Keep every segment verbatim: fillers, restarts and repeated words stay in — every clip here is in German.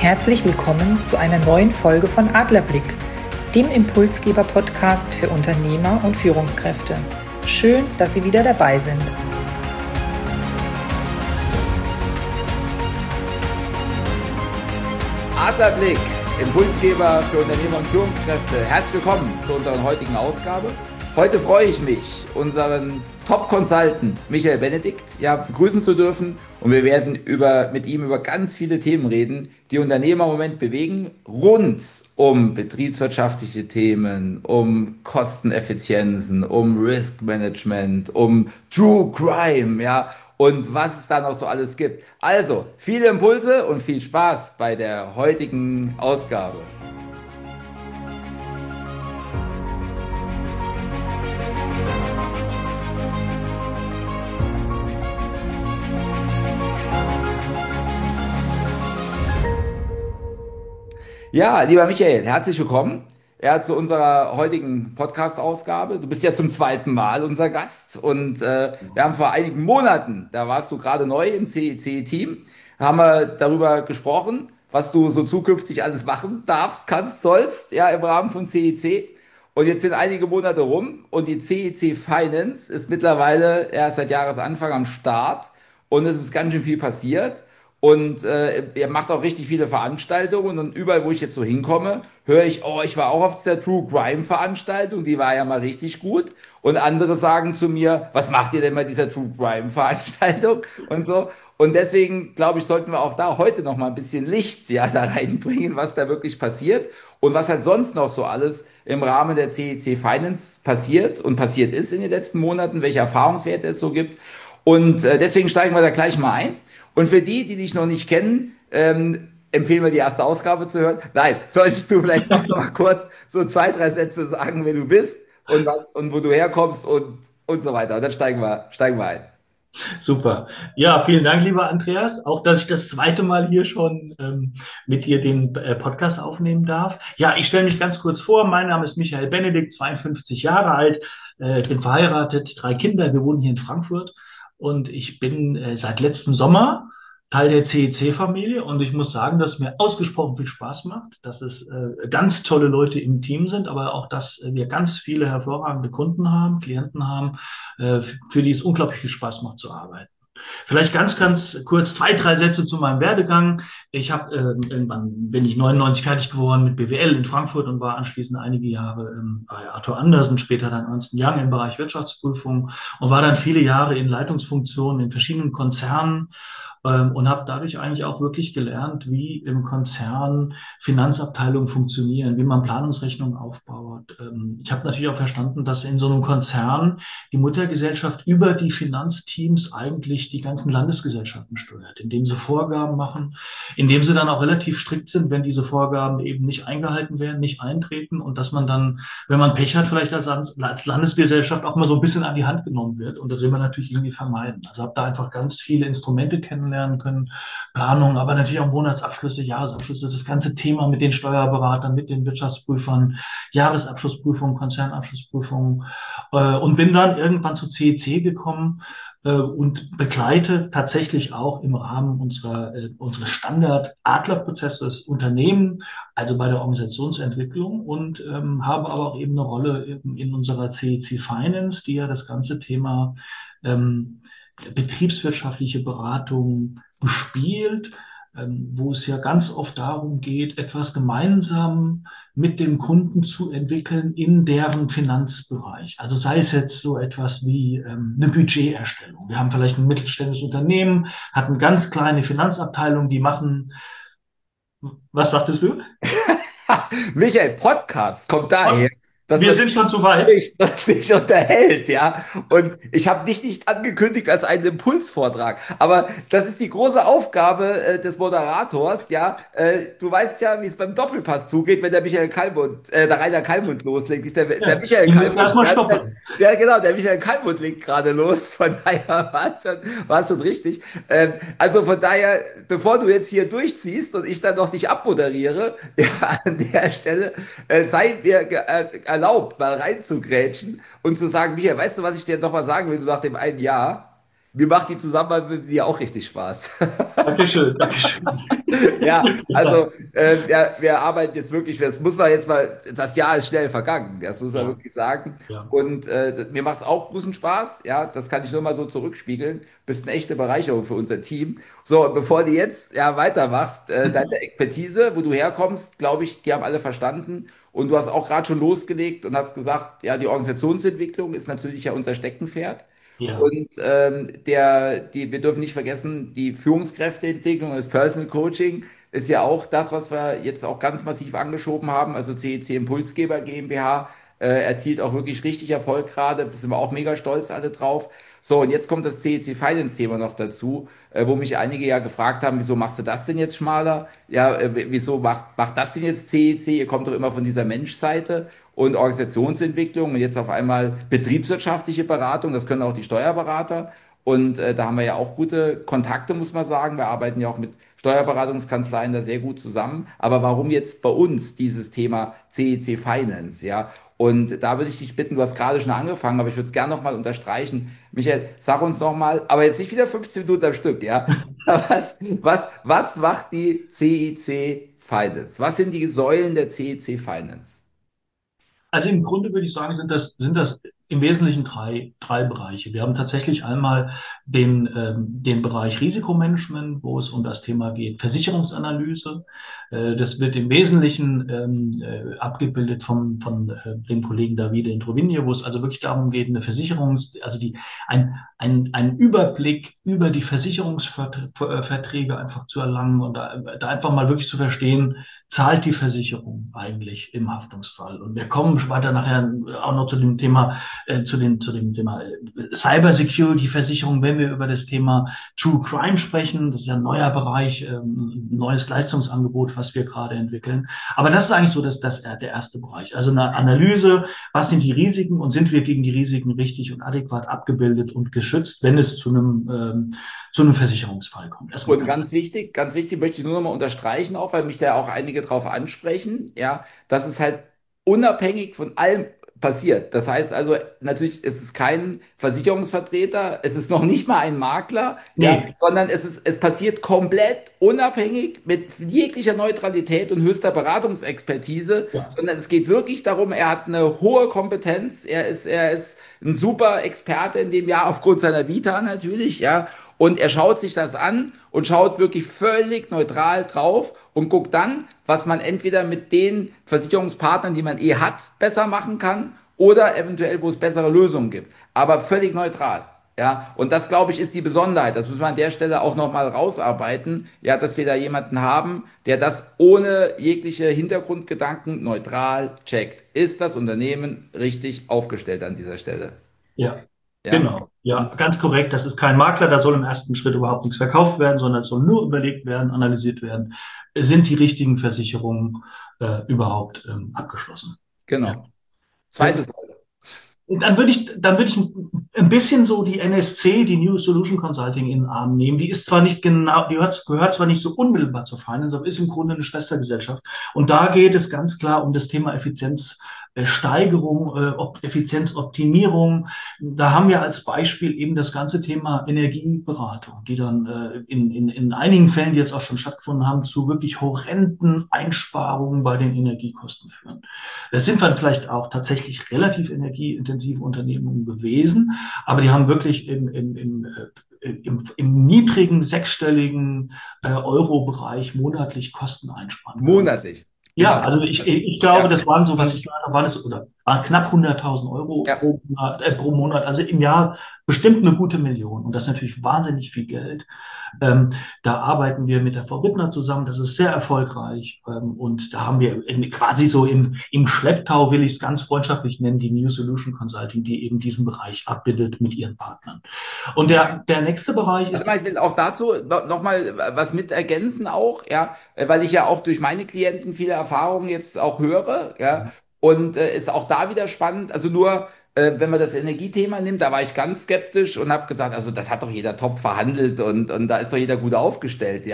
Herzlich willkommen zu einer neuen Folge von Adlerblick, dem Impulsgeber-Podcast für Unternehmer und Führungskräfte. Schön, dass Sie wieder dabei sind. Adlerblick, Impulsgeber für Unternehmer und Führungskräfte. Herzlich willkommen zu unserer heutigen Ausgabe. Heute freue ich mich, unseren Top-Consultant Michael Benedikt ja, begrüßen zu dürfen. Und wir werden über, mit ihm über ganz viele Themen reden, die Unternehmer im Moment bewegen, rund um betriebswirtschaftliche Themen, um Kosteneffizienzen, um Risk Management, um True Crime, ja, und was es da noch so alles gibt. Also, viele Impulse und viel Spaß bei der heutigen Ausgabe. Ja, lieber Michael, herzlich willkommen ja, zu unserer heutigen Podcast-Ausgabe. Du bist ja zum zweiten Mal unser Gast und äh, wir haben vor einigen Monaten, da warst du gerade neu im C E C-Team, haben wir darüber gesprochen, was du so zukünftig alles machen darfst, kannst, sollst, ja, im Rahmen von C E C. Und jetzt sind einige Monate rum und die C E C Finance ist mittlerweile erst seit Jahresanfang am Start und es ist ganz schön viel passiert. Und äh, er macht auch richtig viele Veranstaltungen und überall, wo ich jetzt so hinkomme, höre ich, oh, ich war auch auf dieser True Crime Veranstaltung, die war ja mal richtig gut. Und andere sagen zu mir, was macht ihr denn bei dieser True Crime Veranstaltung und so. Und deswegen, glaube ich, sollten wir auch da heute noch mal ein bisschen Licht ja, da reinbringen, was da wirklich passiert und was halt sonst noch so alles im Rahmen der C E C Finance passiert und passiert ist in den letzten Monaten, welche Erfahrungswerte es so gibt. Und äh, deswegen steigen wir da gleich mal ein. Und für die, die dich noch nicht kennen, ähm, empfehlen wir die erste Ausgabe zu hören. Nein, solltest du vielleicht doch noch mal kurz so zwei, drei Sätze sagen, wer du bist und, was, und wo du herkommst und, und so weiter. Und dann steigen wir, steigen wir ein. Super. Ja, vielen Dank, lieber Andreas. Auch, dass ich das zweite Mal hier schon ähm, mit dir den äh, Podcast aufnehmen darf. Ja, ich stelle mich ganz kurz vor. Mein Name ist Michael Benedikt, zweiundfünfzig Jahre alt, äh, bin verheiratet, drei Kinder. Wir wohnen hier in Frankfurt und ich bin äh, seit letztem Sommer Teil der C E C-Familie und ich muss sagen, dass es mir ausgesprochen viel Spaß macht, dass es äh, ganz tolle Leute im Team sind, aber auch, dass äh, wir ganz viele hervorragende Kunden haben, Klienten haben, äh, für die es unglaublich viel Spaß macht zu arbeiten. Vielleicht ganz, ganz kurz zwei, drei Sätze zu meinem Werdegang. Ich habe äh, irgendwann bin ich neunundneunzig fertig geworden mit B W L in Frankfurt und war anschließend einige Jahre ähm, bei Arthur Andersen, später dann Ernst und Young im Bereich Wirtschaftsprüfung und war dann viele Jahre in Leitungsfunktionen in verschiedenen Konzernen ähm, und habe dadurch eigentlich auch wirklich gelernt, wie im Konzern Finanzabteilungen funktionieren, wie man Planungsrechnungen aufbaut. Ähm, ich habe natürlich auch verstanden, dass in so einem Konzern die Muttergesellschaft über die Finanzteams eigentlich die ganzen Landesgesellschaften steuert, indem sie Vorgaben machen, indem sie dann auch relativ strikt sind, wenn diese Vorgaben eben nicht eingehalten werden, nicht eintreten und dass man dann, wenn man Pech hat, vielleicht als, als Landesgesellschaft auch mal so ein bisschen an die Hand genommen wird. Und das will man natürlich irgendwie vermeiden. Also habe da einfach ganz viele Instrumente kennenlernen können, Planung, aber natürlich auch Monatsabschlüsse, Jahresabschlüsse, das ganze Thema mit den Steuerberatern, mit den Wirtschaftsprüfern, Jahresabschlussprüfungen, Konzernabschlussprüfungen äh, und bin dann irgendwann zu C E C gekommen äh, und begleite tatsächlich auch im Rahmen unserer, äh, unseres Standard-Adler-Prozesses Unternehmen, also bei der Organisationsentwicklung und ähm, habe aber auch eben eine Rolle in, in unserer C E C Finance, die ja das ganze Thema ähm, betriebswirtschaftliche Beratung bespielt, ähm, wo es ja ganz oft darum geht, etwas gemeinsam mit dem Kunden zu entwickeln in deren Finanzbereich. Also sei es jetzt so etwas wie ähm, eine Budgeterstellung. Wir haben vielleicht ein mittelständisches Unternehmen, hat eine ganz kleine Finanzabteilung, die machen, was sagtest du? Michael, Podcast kommt daher, dass Wir man sind schon zu weit. sich, sich unterhält, ja. Und ich habe dich nicht angekündigt als einen Impulsvortrag, aber das ist die große Aufgabe äh, des Moderators, ja. Äh, du weißt ja, wie es beim Doppelpass zugeht, wenn der Michael Kalmund, äh, der Rainer Kalmund loslegt. Ist der, Ja, der Michael wir müssen erst mal Kalmund, stoppen. ja, genau, der Michael Kalmund legt gerade los, von daher war es schon, war es schon richtig. Ähm, also von daher, bevor du jetzt hier durchziehst und ich dann noch nicht abmoderiere, ja, an der Stelle, äh, sei mir ge- äh, erlaubt, mal reinzugrätschen und zu sagen, Michael, weißt du, was ich dir noch mal sagen will, so nach dem einen Jahr? mir macht die Zusammenarbeit mit dir auch richtig Spaß. Dankeschön, Dankeschön. Ja, Ja, also äh, wir, wir arbeiten jetzt wirklich, das muss man jetzt mal, das Jahr ist schnell vergangen, das muss man ja, wirklich sagen. ja. Und äh, mir macht es auch großen Spaß, ja, das kann ich nur mal so zurückspiegeln. Bist eine echte Bereicherung für unser Team. So, bevor du jetzt ja weitermachst, äh, deine Expertise, wo du herkommst, glaube ich, die haben alle verstanden. Und du hast auch gerade schon losgelegt und hast gesagt, ja, die Organisationsentwicklung ist natürlich ja unser Steckenpferd. Ja. Und ähm, der, die, wir dürfen nicht vergessen, die Führungskräfteentwicklung und das Personal Coaching ist ja auch das, was wir jetzt auch ganz massiv angeschoben haben. Also C E C Impulsgeber GmbH äh, erzielt auch wirklich richtig Erfolg gerade. Da sind wir auch mega stolz alle drauf. So, und jetzt kommt das C E C Finance-Thema noch dazu, äh, wo mich einige ja gefragt haben, wieso machst du das denn jetzt schmaler? Ja, äh, wieso machst, macht das denn jetzt C E C? Ihr kommt doch immer von dieser Menschseite und Organisationsentwicklung und jetzt auf einmal betriebswirtschaftliche Beratung, das können auch die Steuerberater. Und äh, da haben wir ja auch gute Kontakte, muss man sagen. Wir arbeiten ja auch mit Steuerberatungskanzleien da sehr gut zusammen. Aber warum jetzt bei uns dieses Thema C E C Finance, ja? Und da würde ich dich bitten, du hast gerade schon angefangen, aber ich würde es gerne nochmal unterstreichen. Michael, sag uns nochmal, aber jetzt nicht wieder fünfzehn Minuten am Stück, ja? Was, was, was macht die C E C Finance? Was sind die Säulen der C E C Finance? Also im Grunde würde ich sagen, sind das, sind das im Wesentlichen drei, drei Bereiche. Wir haben tatsächlich einmal den, ähm, den Bereich Risikomanagement, wo es um das Thema geht, Versicherungsanalyse. Äh, das wird im Wesentlichen ähm, äh, abgebildet vom, von äh, dem Kollegen Davide Introvigne, wo es also wirklich darum geht, eine Versicherungs, also die, ein, ein, einen Überblick über die Versicherungsverträge einfach zu erlangen und da, da einfach mal wirklich zu verstehen, zahlt die Versicherung eigentlich im Haftungsfall? Und wir kommen weiter nachher auch noch zu dem Thema, äh, zu, den, zu dem Thema äh, Cybersecurity-Versicherung, wenn wir über das Thema True Crime sprechen. Das ist ja ein neuer Bereich, ähm, ein neues Leistungsangebot, was wir gerade entwickeln. Aber das ist eigentlich so das, das, der erste Bereich. Also eine Analyse, was sind die Risiken und sind wir gegen die Risiken richtig und adäquat abgebildet und geschützt, wenn es zu einem, ähm, zu einem Versicherungsfall kommt. Erstmal Und ganz ganz wichtig, ganz wichtig, möchte ich nur noch mal unterstreichen, auch weil mich da auch einige drauf ansprechen, ja, dass es halt unabhängig von allem passiert. Das heißt also, natürlich ist es kein Versicherungsvertreter, es ist noch nicht mal ein Makler, ja, Nee, sondern es ist, es passiert komplett unabhängig mit jeglicher Neutralität und höchster Beratungsexpertise, ja. sondern es geht wirklich darum, er hat eine hohe Kompetenz, er ist, er ist ein super Experte in dem Jahr aufgrund seiner Vita natürlich, ja. Und er schaut sich das an und schaut wirklich völlig neutral drauf und guckt dann, was man entweder mit den Versicherungspartnern, die man eh hat, besser machen kann oder eventuell, wo es bessere Lösungen gibt. Aber völlig neutral. Ja, und das, glaube ich, ist die Besonderheit. Das müssen wir an der Stelle auch nochmal rausarbeiten. Ja, dass wir da jemanden haben, der das ohne jegliche Hintergrundgedanken neutral checkt. Ist das Unternehmen richtig aufgestellt an dieser Stelle? Ja, Ja. genau. Ja, Und ganz korrekt. Das ist kein Makler, da soll im ersten Schritt überhaupt nichts verkauft werden, sondern es soll nur überlegt werden, analysiert werden. Sind die richtigen Versicherungen äh, überhaupt ähm, abgeschlossen? Ja. genau. Sehr, Zweites Säule. dann würde ich, dann würde ich ein ein bisschen so die N S C, die New Solution Consulting, in den Arm nehmen. Die ist zwar nicht genau, die gehört, gehört zwar nicht so unmittelbar zur Finance, aber ist im Grunde eine Schwestergesellschaft. Und da geht es ganz klar um das Thema Effizienzsteigerung, äh, Op- Effizienzoptimierung. Da haben wir als Beispiel eben das ganze Thema Energieberatung, die dann äh, in, in, in einigen Fällen, die jetzt auch schon stattgefunden haben, zu wirklich horrenden Einsparungen bei den Energiekosten führen. Das sind dann vielleicht auch tatsächlich relativ energieintensive Unternehmungen gewesen, aber die haben wirklich im, im, im, äh, im, im niedrigen sechsstelligen äh, Euro-Bereich monatlich Kosten einsparen können. Monatlich. Ja, Genau. also ich, ich glaube, Ja. das waren so, was Mhm. ich gehört habe, waren es oder waren knapp hunderttausend Euro Ja. pro Monat, äh, pro Monat, also im Jahr bestimmt eine gute Million. Und das ist natürlich wahnsinnig viel Geld. Ähm, da arbeiten wir mit der Frau Wittner zusammen, das ist sehr erfolgreich. Ähm, und da haben wir in, quasi so im, im Schlepptau, will ich es ganz freundschaftlich nennen, die New Solution Consulting, die eben diesen Bereich abbildet mit ihren Partnern. Und der, der nächste Bereich Warte ist, mal, ich will auch dazu no- noch mal was mit ergänzen auch, ja, äh, weil ich ja auch durch meine Klienten viele Erfahrungen jetzt auch höre, ja, und äh, ist auch da wieder spannend. Also nur, äh, wenn man das Energiethema nimmt, da war ich ganz skeptisch und habe gesagt, also das hat doch jeder top verhandelt und und da ist doch jeder gut aufgestellt, ja.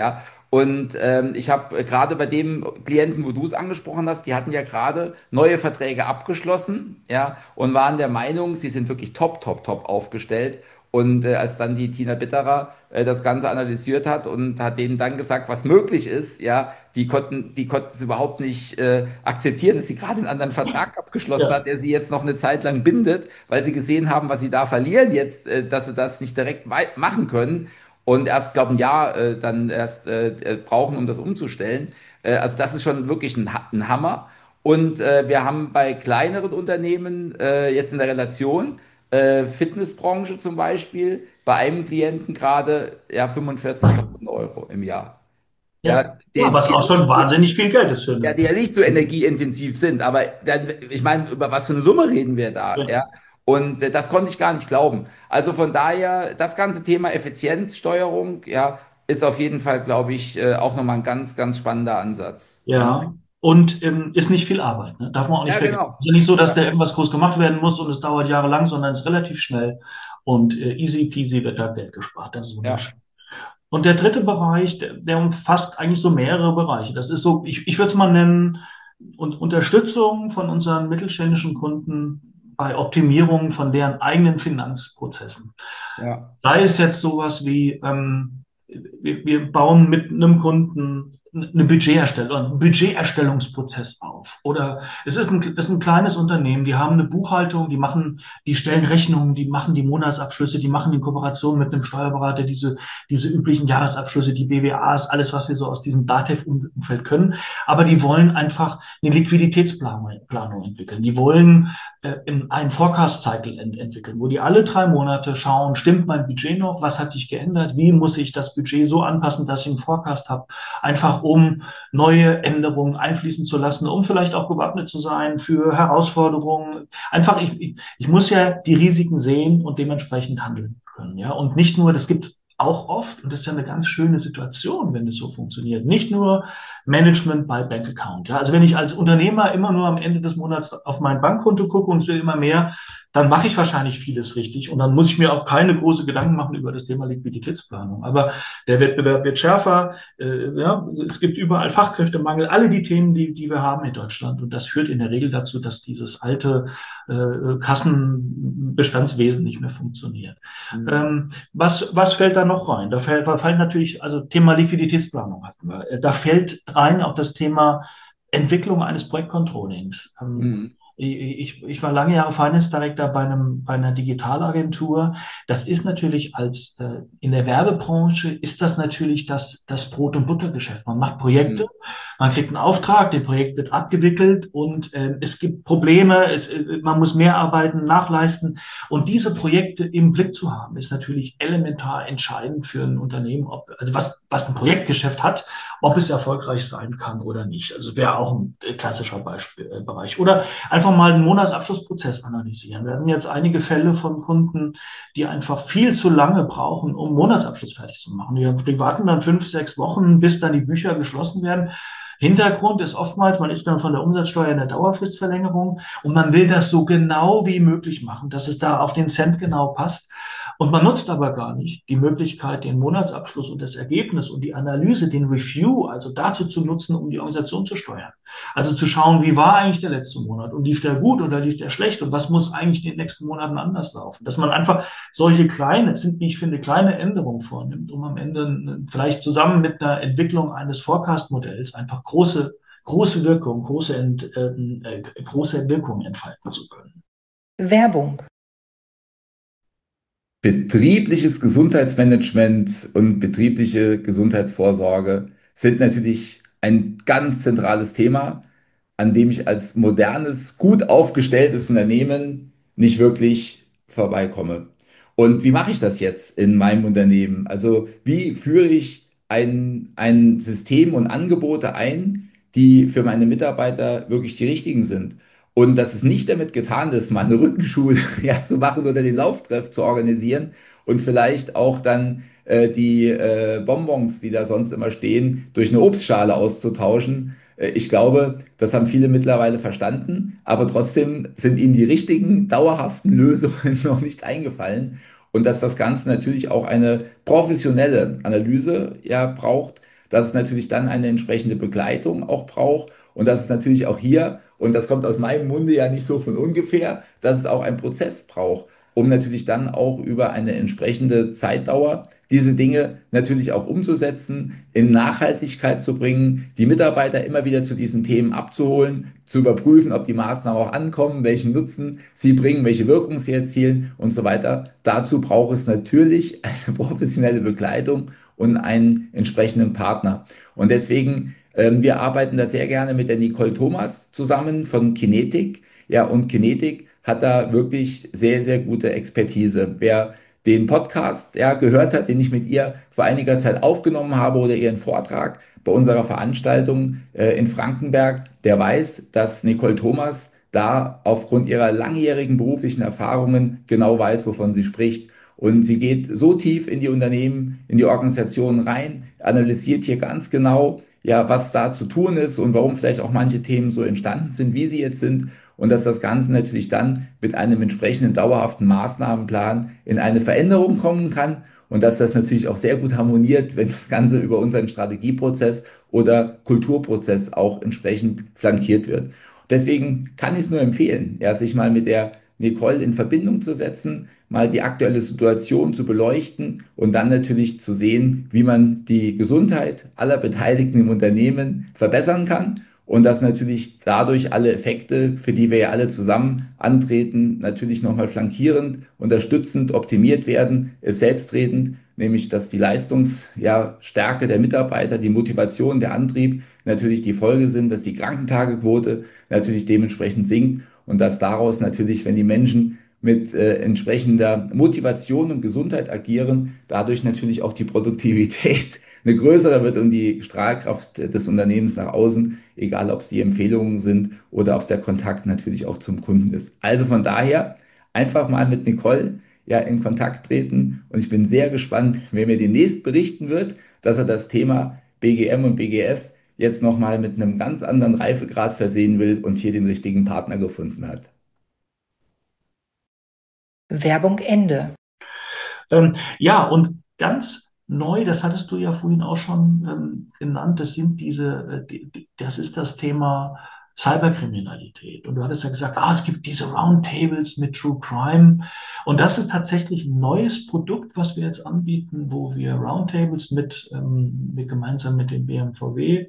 Und ähm, ich habe gerade bei dem Klienten, wo du es angesprochen hast, die hatten ja gerade neue Verträge abgeschlossen, ja, und waren der Meinung, sie sind wirklich top, top, top aufgestellt. Und äh, als dann die Tina Bitterer äh, das Ganze analysiert hat und hat denen dann gesagt, was möglich ist, ja, die konnten, die konnten es überhaupt nicht äh, akzeptieren, dass sie gerade einen anderen Vertrag abgeschlossen Ja, hat, der sie jetzt noch eine Zeit lang bindet, weil sie gesehen haben, was sie da verlieren jetzt, äh, dass sie das nicht direkt wei- machen können und erst, glaube ein Jahr äh, dann erst äh, äh, brauchen, um das umzustellen. Äh, also das ist schon wirklich ein, Ha- ein Hammer. Und äh, wir haben bei kleineren Unternehmen äh, jetzt in der Relation, äh, Fitnessbranche zum Beispiel, bei einem Klienten gerade ja fünfundvierzigtausend Euro im Jahr. Ja, ja. der, Ja, was der auch nicht, schon wahnsinnig viel Geld ist für ja, eine. die ja nicht so energieintensiv sind, aber dann, ich meine, über was für eine Summe reden wir da, Ja, ja? Und äh, das konnte ich gar nicht glauben. Also von daher, das ganze Thema Effizienzsteuerung, ja, ist auf jeden Fall, glaube ich, äh, auch nochmal ein ganz, ganz spannender Ansatz. Ja, ja. Und ähm, ist nicht viel Arbeit, ne? Darf man auch nicht ja, vergessen. genau. Es ist ja nicht so, dass Ja, da irgendwas groß gemacht werden muss und es dauert jahrelang, sondern es ist relativ schnell und äh, easy peasy wird da Geld gespart. Das ist ja, wunderschön. Und der dritte Bereich, der, der umfasst eigentlich so mehrere Bereiche. Das ist so, ich, ich würde es mal nennen, und Unterstützung von unseren mittelständischen Kunden bei Optimierung von deren eigenen Finanzprozessen. ja. Sei es jetzt sowas wie, ähm, wir, wir bauen mit einem Kunden eine Budgeterstellung, einen Budgeterstellungsprozess auf. Oder es ist ein, es ist ein kleines Unternehmen, die haben eine Buchhaltung, die machen, die stellen Rechnungen, die machen die Monatsabschlüsse, die machen in Kooperation mit einem Steuerberater diese, diese üblichen Jahresabschlüsse, die B W As, alles, was wir so aus diesem DATEV-Umfeld können. Aber die wollen einfach eine Liquiditätsplanung Planung entwickeln. Die wollen äh, in einen Forecast-Cycle ent entwickeln, wo die alle drei Monate schauen, stimmt mein Budget noch, was hat sich geändert, wie muss ich das Budget so anpassen, dass ich einen Forecast habe, einfach um neue Änderungen einfließen zu lassen, um vielleicht auch gewappnet zu sein für Herausforderungen. Einfach, ich, ich, ich muss ja die Risiken sehen und dementsprechend handeln können. Ja? Und nicht nur, das gibt auch oft, und das ist ja eine ganz schöne Situation, wenn es so funktioniert, nicht nur Management by Bank Account. Ja? Also wenn ich als Unternehmer immer nur am Ende des Monats auf mein Bankkonto gucke und es wird immer mehr, dann mache ich wahrscheinlich vieles richtig und dann muss ich mir auch keine große Gedanken machen über das Thema Liquiditätsplanung. Aber der Wettbewerb wird schärfer, äh, ja, es gibt überall Fachkräftemangel, alle die Themen, die, die wir haben in Deutschland. Und das führt in der Regel dazu, dass dieses alte äh, Kassenbestandswesen nicht mehr funktioniert. Mhm. Ähm, was, was fällt da noch rein? Da fällt, da fällt natürlich, also Thema Liquiditätsplanung hatten wir. Da fällt rein auch das Thema Entwicklung eines Projektcontrollings. Ähm, Mhm. ich, ich war lange Jahre Finance Director bei einem, bei einer Digitalagentur. Das ist natürlich als, äh, in der Werbebranche ist das natürlich das, das Brot- und Buttergeschäft. Man macht Projekte, Mhm. man kriegt einen Auftrag, der Projekt wird abgewickelt und äh, es gibt Probleme, es, äh, man muss mehr arbeiten, nachleisten. Und diese Projekte im Blick zu haben, ist natürlich elementar entscheidend für ein Unternehmen, ob, also was, was ein Projektgeschäft hat, ob es erfolgreich sein kann oder nicht. Also wäre auch ein äh, klassischer Beispiel, äh, Bereich. Oder einfach mal einen Monatsabschlussprozess analysieren. Wir haben jetzt einige Fälle von Kunden, die einfach viel zu lange brauchen, um einen Monatsabschluss fertig zu machen. Die, die warten dann fünf, sechs Wochen, bis dann die Bücher geschlossen werden. Hintergrund ist oftmals, man ist dann von der Umsatzsteuer in der Dauerfristverlängerung und man will das so genau wie möglich machen, dass es da auf den Cent genau passt. Und man nutzt aber gar nicht die Möglichkeit, den Monatsabschluss und das Ergebnis und die Analyse, den Review, also dazu zu nutzen, um die Organisation zu steuern. Also zu schauen, wie war eigentlich der letzte Monat und lief der gut oder lief der schlecht und was muss eigentlich in den nächsten Monaten anders laufen. Dass man einfach solche kleine, es sind, wie ich finde, kleine Änderungen vornimmt, um am Ende vielleicht zusammen mit einer Entwicklung eines Forecast-Modells einfach große, große Wirkung, große, Ent, äh, äh, große Wirkung entfalten zu können. Werbung. Betriebliches Gesundheitsmanagement und betriebliche Gesundheitsvorsorge sind natürlich ein ganz zentrales Thema, an dem ich als modernes, gut aufgestelltes Unternehmen nicht wirklich vorbeikomme. Und wie mache ich das jetzt in meinem Unternehmen? Also wie führe ich ein, ein System und Angebote ein, die für meine Mitarbeiter wirklich die richtigen sind? Und dass es nicht damit getan ist, mal eine Rückenschule ja, zu machen oder den Lauftreff zu organisieren und vielleicht auch dann äh, die äh, Bonbons, die da sonst immer stehen, durch eine Obstschale auszutauschen. Äh, ich glaube, das haben viele mittlerweile verstanden, aber trotzdem sind ihnen die richtigen, dauerhaften Lösungen noch nicht eingefallen. Und dass das Ganze natürlich auch eine professionelle Analyse ja braucht, dass es natürlich dann eine entsprechende Begleitung auch braucht und dass es natürlich auch hier, und das kommt aus meinem Munde ja nicht so von ungefähr, dass es auch einen Prozess braucht, um natürlich dann auch über eine entsprechende Zeitdauer diese Dinge natürlich auch umzusetzen, in Nachhaltigkeit zu bringen, die Mitarbeiter immer wieder zu diesen Themen abzuholen, zu überprüfen, ob die Maßnahmen auch ankommen, welchen Nutzen sie bringen, welche Wirkung sie erzielen und so weiter. Dazu braucht es natürlich eine professionelle Begleitung und einen entsprechenden Partner. Und deswegen, ähm, wir arbeiten da sehr gerne mit der Nicole Thomas zusammen von Kinetic. Ja, und Kinetic hat da wirklich sehr, sehr gute Expertise. Wer den Podcast ja, gehört hat, den ich mit ihr vor einiger Zeit aufgenommen habe oder ihren Vortrag bei unserer Veranstaltung äh, in Frankenberg, der weiß, dass Nicole Thomas da aufgrund ihrer langjährigen beruflichen Erfahrungen genau weiß, wovon sie spricht. Und sie geht so tief in die Unternehmen, in die Organisationen rein, analysiert hier ganz genau, ja, was da zu tun ist und warum vielleicht auch manche Themen so entstanden sind, wie sie jetzt sind. Und dass das Ganze natürlich dann mit einem entsprechenden dauerhaften Maßnahmenplan in eine Veränderung kommen kann und dass das natürlich auch sehr gut harmoniert, wenn das Ganze über unseren Strategieprozess oder Kulturprozess auch entsprechend flankiert wird. Deswegen kann ich es nur empfehlen, ja, sich mal mit der Nicole in Verbindung zu setzen, mal die aktuelle Situation zu beleuchten und dann natürlich zu sehen, wie man die Gesundheit aller Beteiligten im Unternehmen verbessern kann. Und dass natürlich dadurch alle Effekte, für die wir ja alle zusammen antreten, natürlich nochmal flankierend, unterstützend, optimiert werden, ist selbstredend, nämlich dass die Leistungsstärke ja, der Mitarbeiter, die Motivation, der Antrieb natürlich die Folge sind, dass die Krankentagequote natürlich dementsprechend sinkt und dass daraus natürlich, wenn die Menschen mit äh, entsprechender Motivation und Gesundheit agieren, dadurch natürlich auch die Produktivität eine größere wird und die Strahlkraft des Unternehmens nach außen, egal ob es die Empfehlungen sind oder ob es der Kontakt natürlich auch zum Kunden ist. Also von daher einfach mal mit Nicole ja in Kontakt treten und ich bin sehr gespannt, wer mir demnächst berichten wird, dass er das Thema B G M und B G F jetzt nochmal mit einem ganz anderen Reifegrad versehen will und hier den richtigen Partner gefunden hat. Werbung Ende. Ähm, ja, und ganz neu, das hattest du ja vorhin auch schon ähm, genannt, das sind diese, äh, die, die, das ist das Thema Cyberkriminalität. Und du hattest ja gesagt, ah, es gibt diese Roundtables mit True Crime. Und das ist tatsächlich ein neues Produkt, was wir jetzt anbieten, wo wir Roundtables mit, ähm, mit gemeinsam mit dem B M V W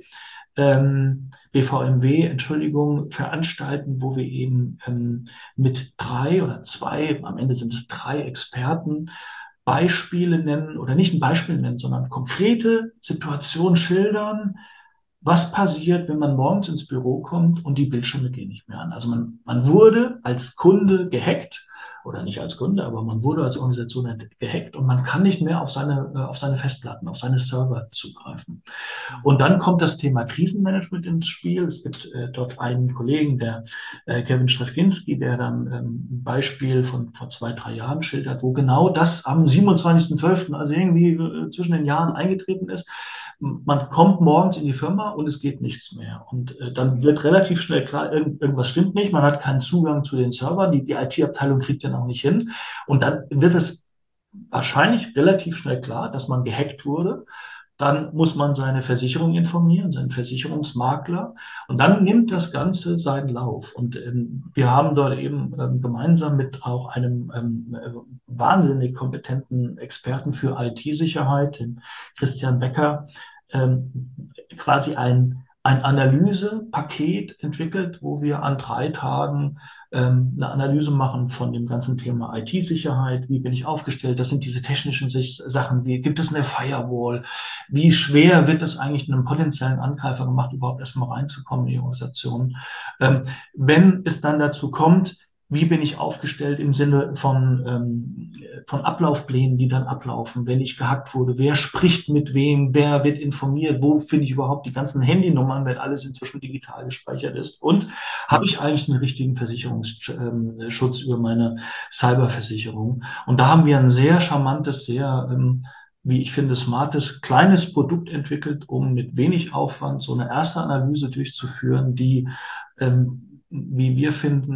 Ähm, B V M W, Entschuldigung, veranstalten, wo wir eben ähm, mit drei oder zwei, am Ende sind es drei Experten, Beispiele nennen oder nicht ein Beispiel nennen, sondern konkrete Situationen schildern, was passiert, wenn man morgens ins Büro kommt und die Bildschirme gehen nicht mehr an. Also man, man wurde als Kunde gehackt oder nicht als Kunde, aber man wurde als Organisation gehackt und man kann nicht mehr auf seine, auf seine Festplatten, auf seine Server zugreifen. Und dann kommt das Thema Krisenmanagement ins Spiel. Es gibt äh, dort einen Kollegen, der äh, Kevin Strefkinski, der dann ähm, ein Beispiel von vor zwei, drei Jahren schildert, wo genau das am siebenundzwanzigsten zwölften, also irgendwie äh, zwischen den Jahren eingetreten ist. Man kommt morgens in die Firma und es geht nichts mehr. Und äh, dann wird relativ schnell klar, irgend, irgendwas stimmt nicht. Man hat keinen Zugang zu den Servern. Die, die I T-Abteilung kriegt den auch nicht hin. Und dann wird es wahrscheinlich relativ schnell klar, dass man gehackt wurde. Dann muss man seine Versicherung informieren, seinen Versicherungsmakler. Und dann nimmt das Ganze seinen Lauf. Und ähm, wir haben dort eben ähm, gemeinsam mit auch einem ähm, wahnsinnig kompetenten Experten für I T-Sicherheit, dem Christian Becker, ähm, quasi ein, ein Analysepaket entwickelt, wo wir an drei Tagen ähm, eine Analyse machen von dem ganzen Thema I T-Sicherheit. Wie bin ich aufgestellt? Das sind diese technischen Sachen. Wie gibt es eine Firewall? Wie schwer wird es eigentlich einem potenziellen Angreifer gemacht, überhaupt erstmal reinzukommen in die Organisation? Ähm, wenn es dann dazu kommt, wie bin ich aufgestellt im Sinne von, ähm, von Ablaufplänen, die dann ablaufen, wenn ich gehackt wurde? Wer spricht mit wem? Wer wird informiert? Wo finde ich überhaupt die ganzen Handynummern, wenn alles inzwischen digital gespeichert ist? Und habe ich eigentlich einen richtigen Versicherungsschutz über meine Cyberversicherung? Und da haben wir ein sehr charmantes, sehr, ähm, wie ich finde, smartes, kleines Produkt entwickelt, um mit wenig Aufwand so eine erste Analyse durchzuführen, die, ähm, wie wir finden,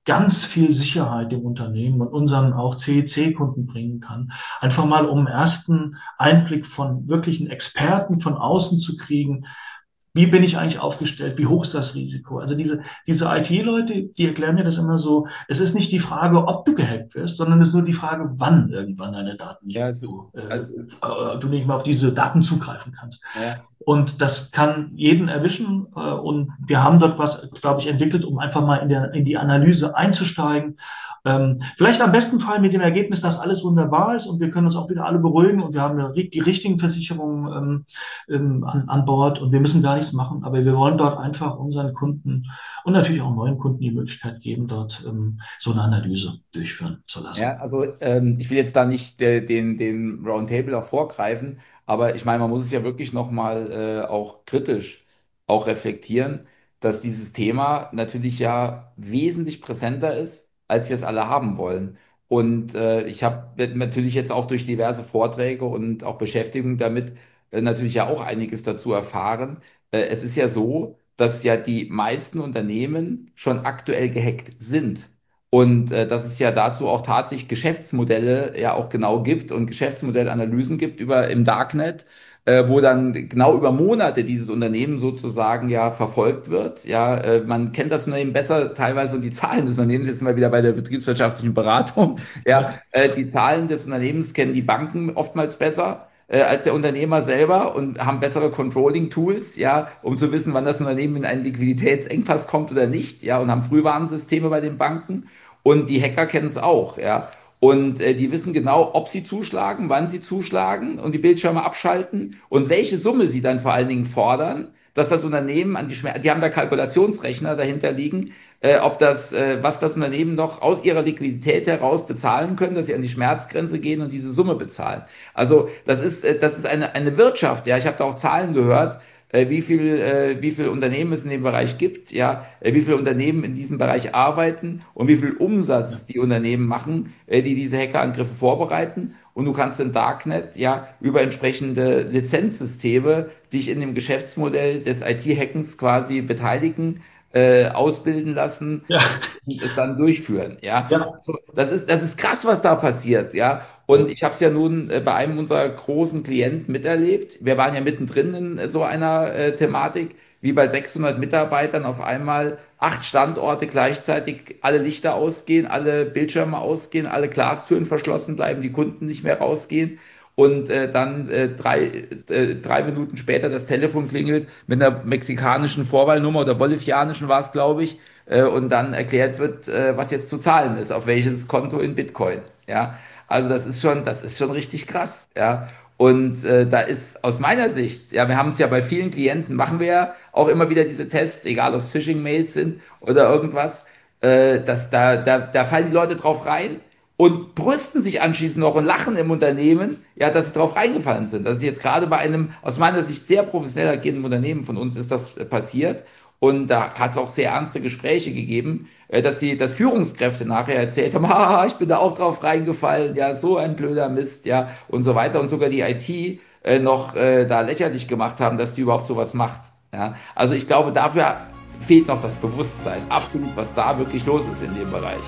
ganz viel Sicherheit dem Unternehmen und unseren auch C E C-Kunden bringen kann. Einfach mal, um einen ersten Einblick von wirklichen Experten von außen zu kriegen. Wie bin ich eigentlich aufgestellt? Wie hoch ist das Risiko? Also diese, diese I T-Leute, die erklären mir das immer so, es ist nicht die Frage, ob du gehackt wirst, sondern es ist nur die Frage, wann irgendwann deine Daten nicht Ja, mehr also, so, äh, also, äh, du nicht mehr auf diese Daten zugreifen kannst. ja. Und das kann jeden erwischen. Äh, und wir haben dort was, glaube ich, entwickelt, um einfach mal in der, in die Analyse einzusteigen. Ähm, vielleicht am besten Fall mit dem Ergebnis, dass alles wunderbar ist und wir können uns auch wieder alle beruhigen und wir haben eine, die richtigen Versicherungen ähm, ähm, an, an Bord und wir müssen gar nichts machen, aber wir wollen dort einfach unseren Kunden und natürlich auch neuen Kunden die Möglichkeit geben, dort ähm, so eine Analyse durchführen zu lassen. Ja, also ähm, ich will jetzt da nicht äh, den, den Roundtable auch vorgreifen, aber ich meine, man muss es ja wirklich nochmal äh, auch kritisch auch reflektieren, dass dieses Thema natürlich ja wesentlich präsenter ist, als wir es alle haben wollen. Und äh, ich habe natürlich jetzt auch durch diverse Vorträge und auch Beschäftigung damit äh, natürlich ja auch einiges dazu erfahren. Äh, es ist ja so, dass ja die meisten Unternehmen schon aktuell gehackt sind. Und äh, dass es ja dazu auch tatsächlich Geschäftsmodelle ja auch genau gibt und Geschäftsmodellanalysen gibt über im Darknet, äh, wo dann genau über Monate dieses Unternehmen sozusagen ja verfolgt wird. Ja, äh, man kennt das Unternehmen besser teilweise und die Zahlen des Unternehmens, jetzt sind wir wieder bei der betriebswirtschaftlichen Beratung. Ja, äh, die Zahlen des Unternehmens kennen die Banken oftmals besser äh, als der Unternehmer selber und haben bessere Controlling-Tools, ja, um zu wissen, wann das Unternehmen in einen Liquiditätsengpass kommt oder nicht, ja, und haben Frühwarnsysteme bei den Banken. Und die Hacker kennen es auch, ja. Und äh, die wissen genau, ob sie zuschlagen, wann sie zuschlagen und die Bildschirme abschalten und welche Summe sie dann vor allen Dingen fordern, dass das Unternehmen an die Schmer die haben da Kalkulationsrechner dahinter liegen, äh, ob das, äh, was das Unternehmen noch aus ihrer Liquidität heraus bezahlen können, dass sie an die Schmerzgrenze gehen und diese Summe bezahlen. Also das ist, äh, das ist eine, eine Wirtschaft, ja. Ich habe da auch Zahlen gehört, äh, wie viel, äh, wie viel Unternehmen es in dem Bereich gibt, ja, äh, wie viele Unternehmen in diesem Bereich arbeiten und wie viel Umsatz die Unternehmen machen, äh, die diese Hackerangriffe vorbereiten. Und du kannst im Darknet ja über entsprechende Lizenzsysteme dich in dem Geschäftsmodell des I T-Hackens quasi beteiligen, äh, ausbilden lassen Ja, und es dann durchführen. Ja, ja, so, das ist, das ist krass, was da passiert. Ja, und ich habe es ja nun äh, bei einem unserer großen Klienten miterlebt. Wir waren ja mittendrin in äh, so einer äh, Thematik, wie bei sechshundert Mitarbeitern auf einmal acht Standorte gleichzeitig alle Lichter ausgehen, alle Bildschirme ausgehen, alle Glastüren verschlossen bleiben, die Kunden nicht mehr rausgehen. Und äh, dann äh, drei, äh, drei Minuten später das Telefon klingelt mit einer mexikanischen Vorwahlnummer oder bolivianischen war es, glaube ich, äh, und dann erklärt wird, äh, was jetzt zu zahlen ist, auf welches Konto in Bitcoin. Ja, also das ist schon, das ist schon richtig krass. Ja, und äh, da ist aus meiner Sicht, ja, wir haben es ja bei vielen Klienten, machen wir ja auch immer wieder diese Tests, egal ob es Phishing-Mails sind oder irgendwas, äh, dass da, da, da fallen die Leute drauf rein und brüsten sich anschließend noch und lachen im Unternehmen, ja, dass sie drauf reingefallen sind. Das ist jetzt gerade bei einem aus meiner Sicht sehr professionell agierenden Unternehmen von uns ist das äh, passiert. Und da hat es auch sehr ernste Gespräche gegeben, äh, dass die, dass Führungskräfte nachher erzählt haben, haha, ich bin da auch drauf reingefallen, ja, so ein blöder Mist, ja, und so weiter. Und sogar die I T äh, noch äh, da lächerlich gemacht haben, dass die überhaupt sowas macht. Ja. Also ich glaube, dafür fehlt noch das Bewusstsein, absolut, was da wirklich los ist in dem Bereich.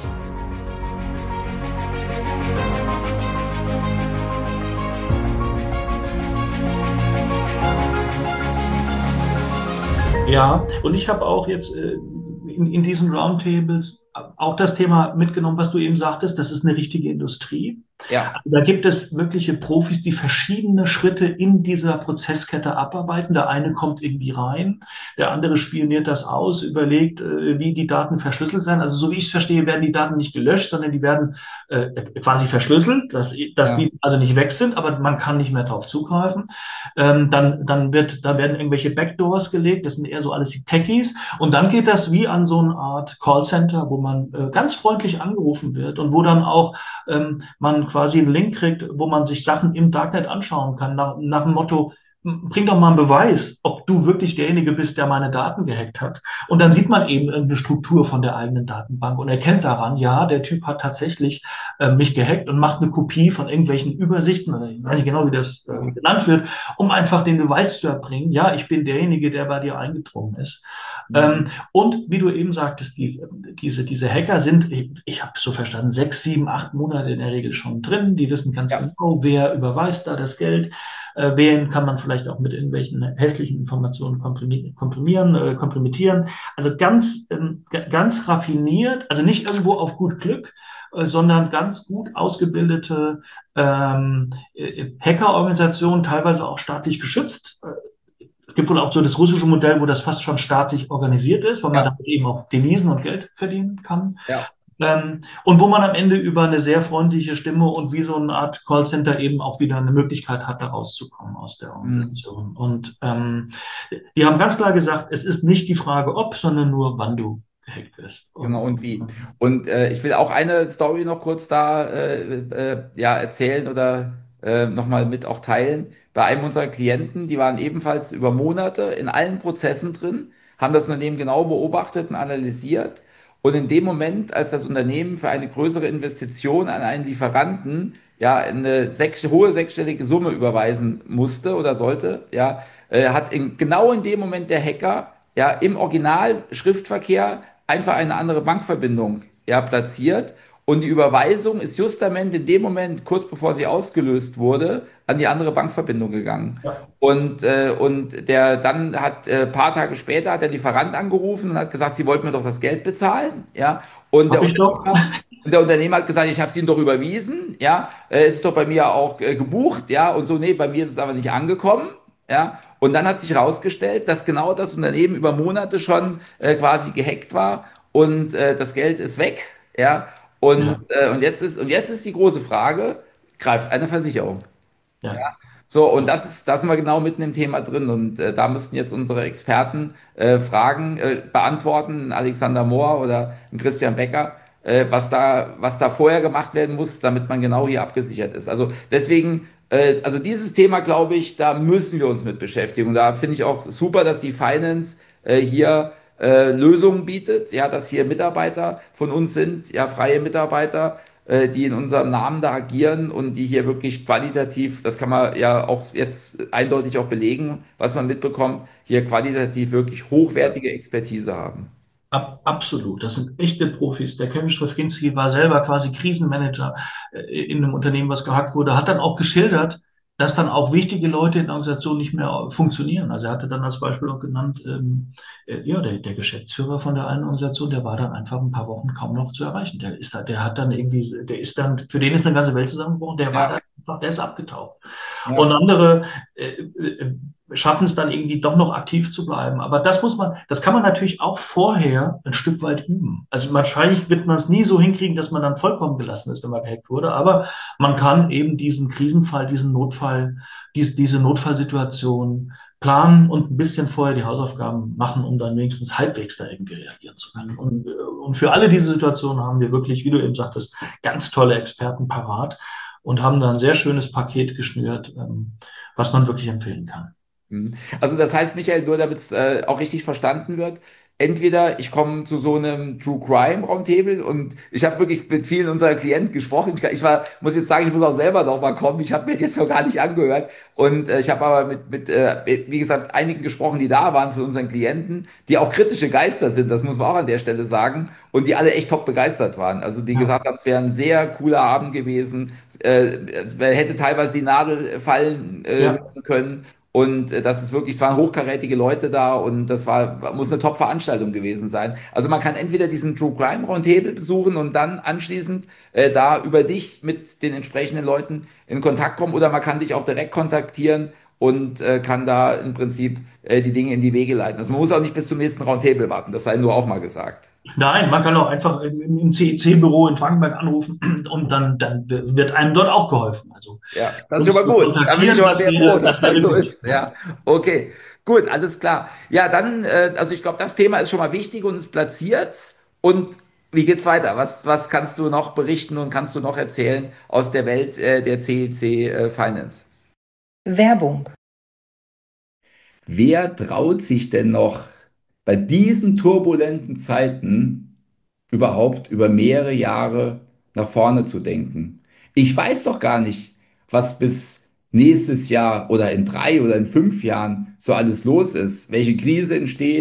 ja. Und ich habe auch jetzt äh, in, in diesen Roundtables auch das Thema mitgenommen, was du eben sagtest, das ist eine richtige Industrie. Ja, Da gibt es wirkliche Profis, die verschiedene Schritte in dieser Prozesskette abarbeiten. Der eine kommt irgendwie rein, der andere spioniert das aus, überlegt, äh, wie die Daten verschlüsselt werden. Also so wie ich es verstehe, werden die Daten nicht gelöscht, sondern die werden äh, quasi verschlüsselt, dass, dass ja. die also nicht weg sind, aber man kann nicht mehr darauf zugreifen. Ähm, dann, dann wird, da werden irgendwelche Backdoors gelegt, das sind eher so alles die Techies. Und dann geht das wie an so eine Art Callcenter, wo man äh, ganz freundlich angerufen wird und wo dann auch ähm, man quasi einen Link kriegt, wo man sich Sachen im Darknet anschauen kann, nach, nach dem Motto, bring doch mal einen Beweis, ob du wirklich derjenige bist, der meine Daten gehackt hat. Und dann sieht man eben eine Struktur von der eigenen Datenbank und erkennt daran, ja, der Typ hat tatsächlich äh, mich gehackt und macht eine Kopie von irgendwelchen Übersichten, oder ich weiß nicht genau, wie das äh, genannt wird, um einfach den Beweis zu erbringen, ja, ich bin derjenige, der bei dir eingedrungen ist. Ähm, und wie du eben sagtest, diese, diese, diese Hacker sind, ich, ich habe so verstanden, sechs, sieben, acht Monate in der Regel schon drin. Die wissen ganz Ja, genau, wer überweist da das Geld, äh, wen kann man vielleicht auch mit irgendwelchen hässlichen Informationen komprimi- komprimieren, äh, kompromittieren. Also ganz, ähm, g- ganz raffiniert, also nicht irgendwo auf gut Glück, äh, sondern ganz gut ausgebildete ähm, äh, Hackerorganisationen, teilweise auch staatlich geschützt. Es gibt wohl auch so das russische Modell, wo das fast schon staatlich organisiert ist, weil man ja, damit eben auch Devisen und Geld verdienen kann. ja. Ähm, und wo man am Ende über eine sehr freundliche Stimme und wie so eine Art Callcenter eben auch wieder eine Möglichkeit hat, da rauszukommen aus der Mhm. Organisation. Und ähm, die haben ganz klar gesagt, es ist nicht die Frage, ob, sondern nur, wann du gehackt wirst. Genau, Und, und wie. Und äh, ich will auch eine Story noch kurz da äh, äh, ja, erzählen oder äh, nochmal mit auch teilen. Bei einem unserer Klienten, die waren ebenfalls über Monate in allen Prozessen drin, haben das Unternehmen genau beobachtet und analysiert. Und in dem Moment, als das Unternehmen für eine größere Investition an einen Lieferanten ja eine sechs, hohe sechsstellige Summe überweisen musste oder sollte, ja, äh, hat in, genau in dem Moment der Hacker ja im Original-Schriftverkehr einfach eine andere Bankverbindung ja, platziert. Und die Überweisung ist justament in dem Moment, kurz bevor sie ausgelöst wurde, an die andere Bankverbindung gegangen. ja, Und, äh, und der dann hat äh, paar Tage später hat der Lieferant angerufen und hat gesagt, sie wollten mir doch das Geld bezahlen. Ja. Und der habe ich doch. Unternehmer, und der Unternehmer hat gesagt, ich habe es Ihnen doch überwiesen. Ja. Äh, es ist doch bei mir auch äh, gebucht. Ja. Und so, nee, bei mir ist es aber nicht angekommen. Ja. Und dann hat sich herausgestellt, dass genau das Unternehmen über Monate schon äh, quasi gehackt war und äh, das Geld ist weg. Ja. Und, Ja, äh, und jetzt ist, und jetzt ist die große Frage, greift eine Versicherung? ja, So, und ja. das ist, da sind wir genau mitten im Thema drin. Und äh, da müssten jetzt unsere Experten äh, Fragen äh, beantworten, ein Alexander Mohr oder ein Christian Becker, äh, was da, was da vorher gemacht werden muss, damit man genau hier abgesichert ist. Also deswegen, äh, also dieses Thema, glaube ich, da müssen wir uns mit beschäftigen. Und da finde ich auch super, dass die Finance äh, hier äh, Lösungen bietet, ja, dass hier Mitarbeiter von uns sind, ja, freie Mitarbeiter äh, die in unserem Namen da agieren und die hier wirklich qualitativ, das kann man ja auch jetzt eindeutig auch belegen, was man mitbekommt, hier qualitativ wirklich hochwertige Expertise haben. Ab, absolut, das sind echte Profis. Der Kevin Straczynski war selber quasi Krisenmanager äh, in einem Unternehmen, was gehackt wurde, hat dann auch geschildert, dass dann auch wichtige Leute in der Organisation nicht mehr funktionieren. Also er hatte dann als Beispiel auch genannt, ähm, äh, ja, der, der Geschäftsführer von der einen Organisation, der war dann einfach ein paar Wochen kaum noch zu erreichen. Der ist da, der hat dann irgendwie, der ist dann, für den ist eine ganze Welt zusammengebrochen, der war Ja, dann einfach, der ist abgetaucht. Und ja. andere äh, äh, schaffen es dann irgendwie doch noch aktiv zu bleiben. Aber das muss man, das kann man natürlich auch vorher ein Stück weit üben. Also wahrscheinlich wird man es nie so hinkriegen, dass man dann vollkommen gelassen ist, wenn man gehackt wurde. Aber man kann eben diesen Krisenfall, diesen Notfall, diese, diese Notfallsituation planen und ein bisschen vorher die Hausaufgaben machen, um dann wenigstens halbwegs da irgendwie reagieren zu können. Und, äh, und für alle diese Situationen haben wir wirklich, wie du eben sagtest, ganz tolle Experten parat und haben da ein sehr schönes Paket geschnürt, ähm, was man wirklich empfehlen kann. Mhm. Also das heißt, Michael, nur damit es äh, auch richtig verstanden wird, entweder ich komme zu so einem True Crime Roundtable und ich habe wirklich mit vielen unserer Klienten gesprochen. Ich, kann- ich war, muss jetzt sagen, ich muss auch selber noch mal kommen. Ich habe mir jetzt noch gar nicht angehört und äh, ich habe aber mit, mit äh, wie gesagt, einigen gesprochen, die da waren von unseren Klienten, die auch kritische Geister sind. Das muss man auch an der Stelle sagen und die alle echt top begeistert waren. Also die Ja, gesagt haben, es wäre ein sehr cooler Abend gewesen. Äh, man hätte teilweise die Nadel fallen äh, ja, hören können. Und äh, das ist wirklich, es waren hochkarätige Leute da und das war, muss eine Top-Veranstaltung gewesen sein. Also man kann entweder diesen True Crime Roundtable besuchen und dann anschließend äh, da über dich mit den entsprechenden Leuten in Kontakt kommen oder man kann dich auch direkt kontaktieren und äh, kann da im Prinzip äh, die Dinge in die Wege leiten. Also man muss auch nicht bis zum nächsten Roundtable warten, das sei nur auch mal gesagt. nein, man kann auch einfach im, im C E C-Büro in Frankenberg anrufen und dann, dann wird einem dort auch geholfen. Also Ja, das ist schon uns mal zu gut. Da bin ich kontaktieren, schon mal das sehr froh, wäre, dass das das wäre so wichtig. ist. Ja, okay, gut, alles klar. Ja, dann, äh, also ich glaube, das Thema ist schon mal wichtig und ist platziert. Und wie geht's weiter? Was, was kannst du noch berichten und kannst du noch erzählen aus der Welt äh, der C E C äh, Finance? Werbung. Wer traut sich denn noch bei diesen turbulenten Zeiten überhaupt über mehrere Jahre nach vorne zu denken? Ich weiß doch gar nicht, was bis nächstes Jahr oder in drei oder in fünf Jahren so alles los ist, welche Krise entsteht,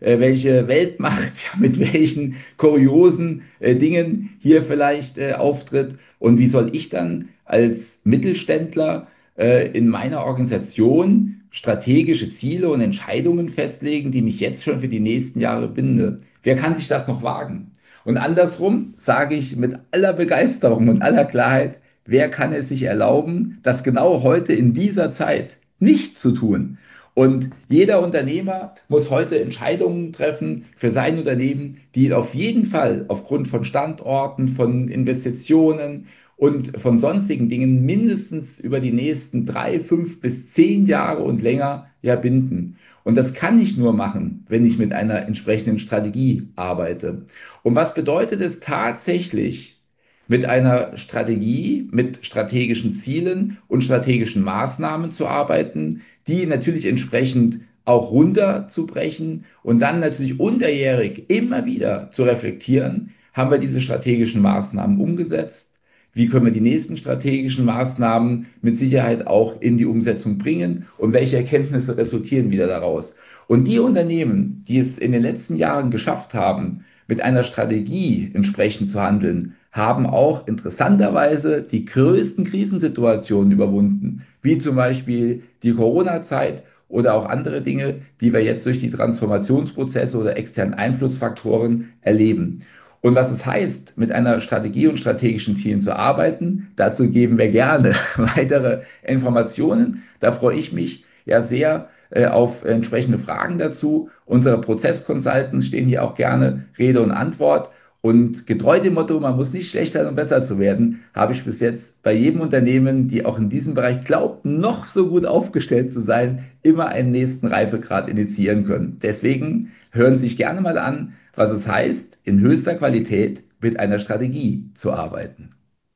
äh, welche Weltmacht ja, mit welchen kuriosen äh, Dingen hier vielleicht äh, auftritt. Und wie soll ich dann als Mittelständler äh, in meiner Organisation strategische Ziele und Entscheidungen festlegen, die mich jetzt schon für die nächsten Jahre binde? Wer kann sich das noch wagen? Und andersrum sage ich mit aller Begeisterung und aller Klarheit, wer kann es sich erlauben, das genau heute in dieser Zeit nicht zu tun? Und jeder Unternehmer muss heute Entscheidungen treffen für sein Unternehmen, die ihn auf jeden Fall aufgrund von Standorten, von Investitionen und von sonstigen Dingen mindestens über die nächsten drei, fünf bis zehn Jahre und länger ja binden. Und das kann ich nur machen, wenn ich mit einer entsprechenden Strategie arbeite. Und was bedeutet es tatsächlich, mit einer Strategie, mit strategischen Zielen und strategischen Maßnahmen zu arbeiten, die natürlich entsprechend auch runterzubrechen und dann natürlich unterjährig immer wieder zu reflektieren, haben wir diese strategischen Maßnahmen umgesetzt? Wie können wir die nächsten strategischen Maßnahmen mit Sicherheit auch in die Umsetzung bringen und welche Erkenntnisse resultieren wieder daraus? Und die Unternehmen, die es in den letzten Jahren geschafft haben, mit einer Strategie entsprechend zu handeln, haben auch interessanterweise die größten Krisensituationen überwunden, wie zum Beispiel die Corona-Zeit oder auch andere Dinge, die wir jetzt durch die Transformationsprozesse oder externen Einflussfaktoren erleben. Und was es heißt, mit einer Strategie und strategischen Zielen zu arbeiten, dazu geben wir gerne weitere Informationen. Da freue ich mich ja sehr äh, auf entsprechende Fragen dazu. Unsere Prozess-Consultants stehen hier auch gerne Rede und Antwort. Und getreu dem Motto, man muss nicht schlechter und besser zu werden, habe ich bis jetzt bei jedem Unternehmen, die auch in diesem Bereich glaubt, noch so gut aufgestellt zu sein, immer einen nächsten Reifegrad initiieren können. Deswegen hören Sie sich gerne mal an, was es heißt, in höchster Qualität mit einer Strategie zu arbeiten.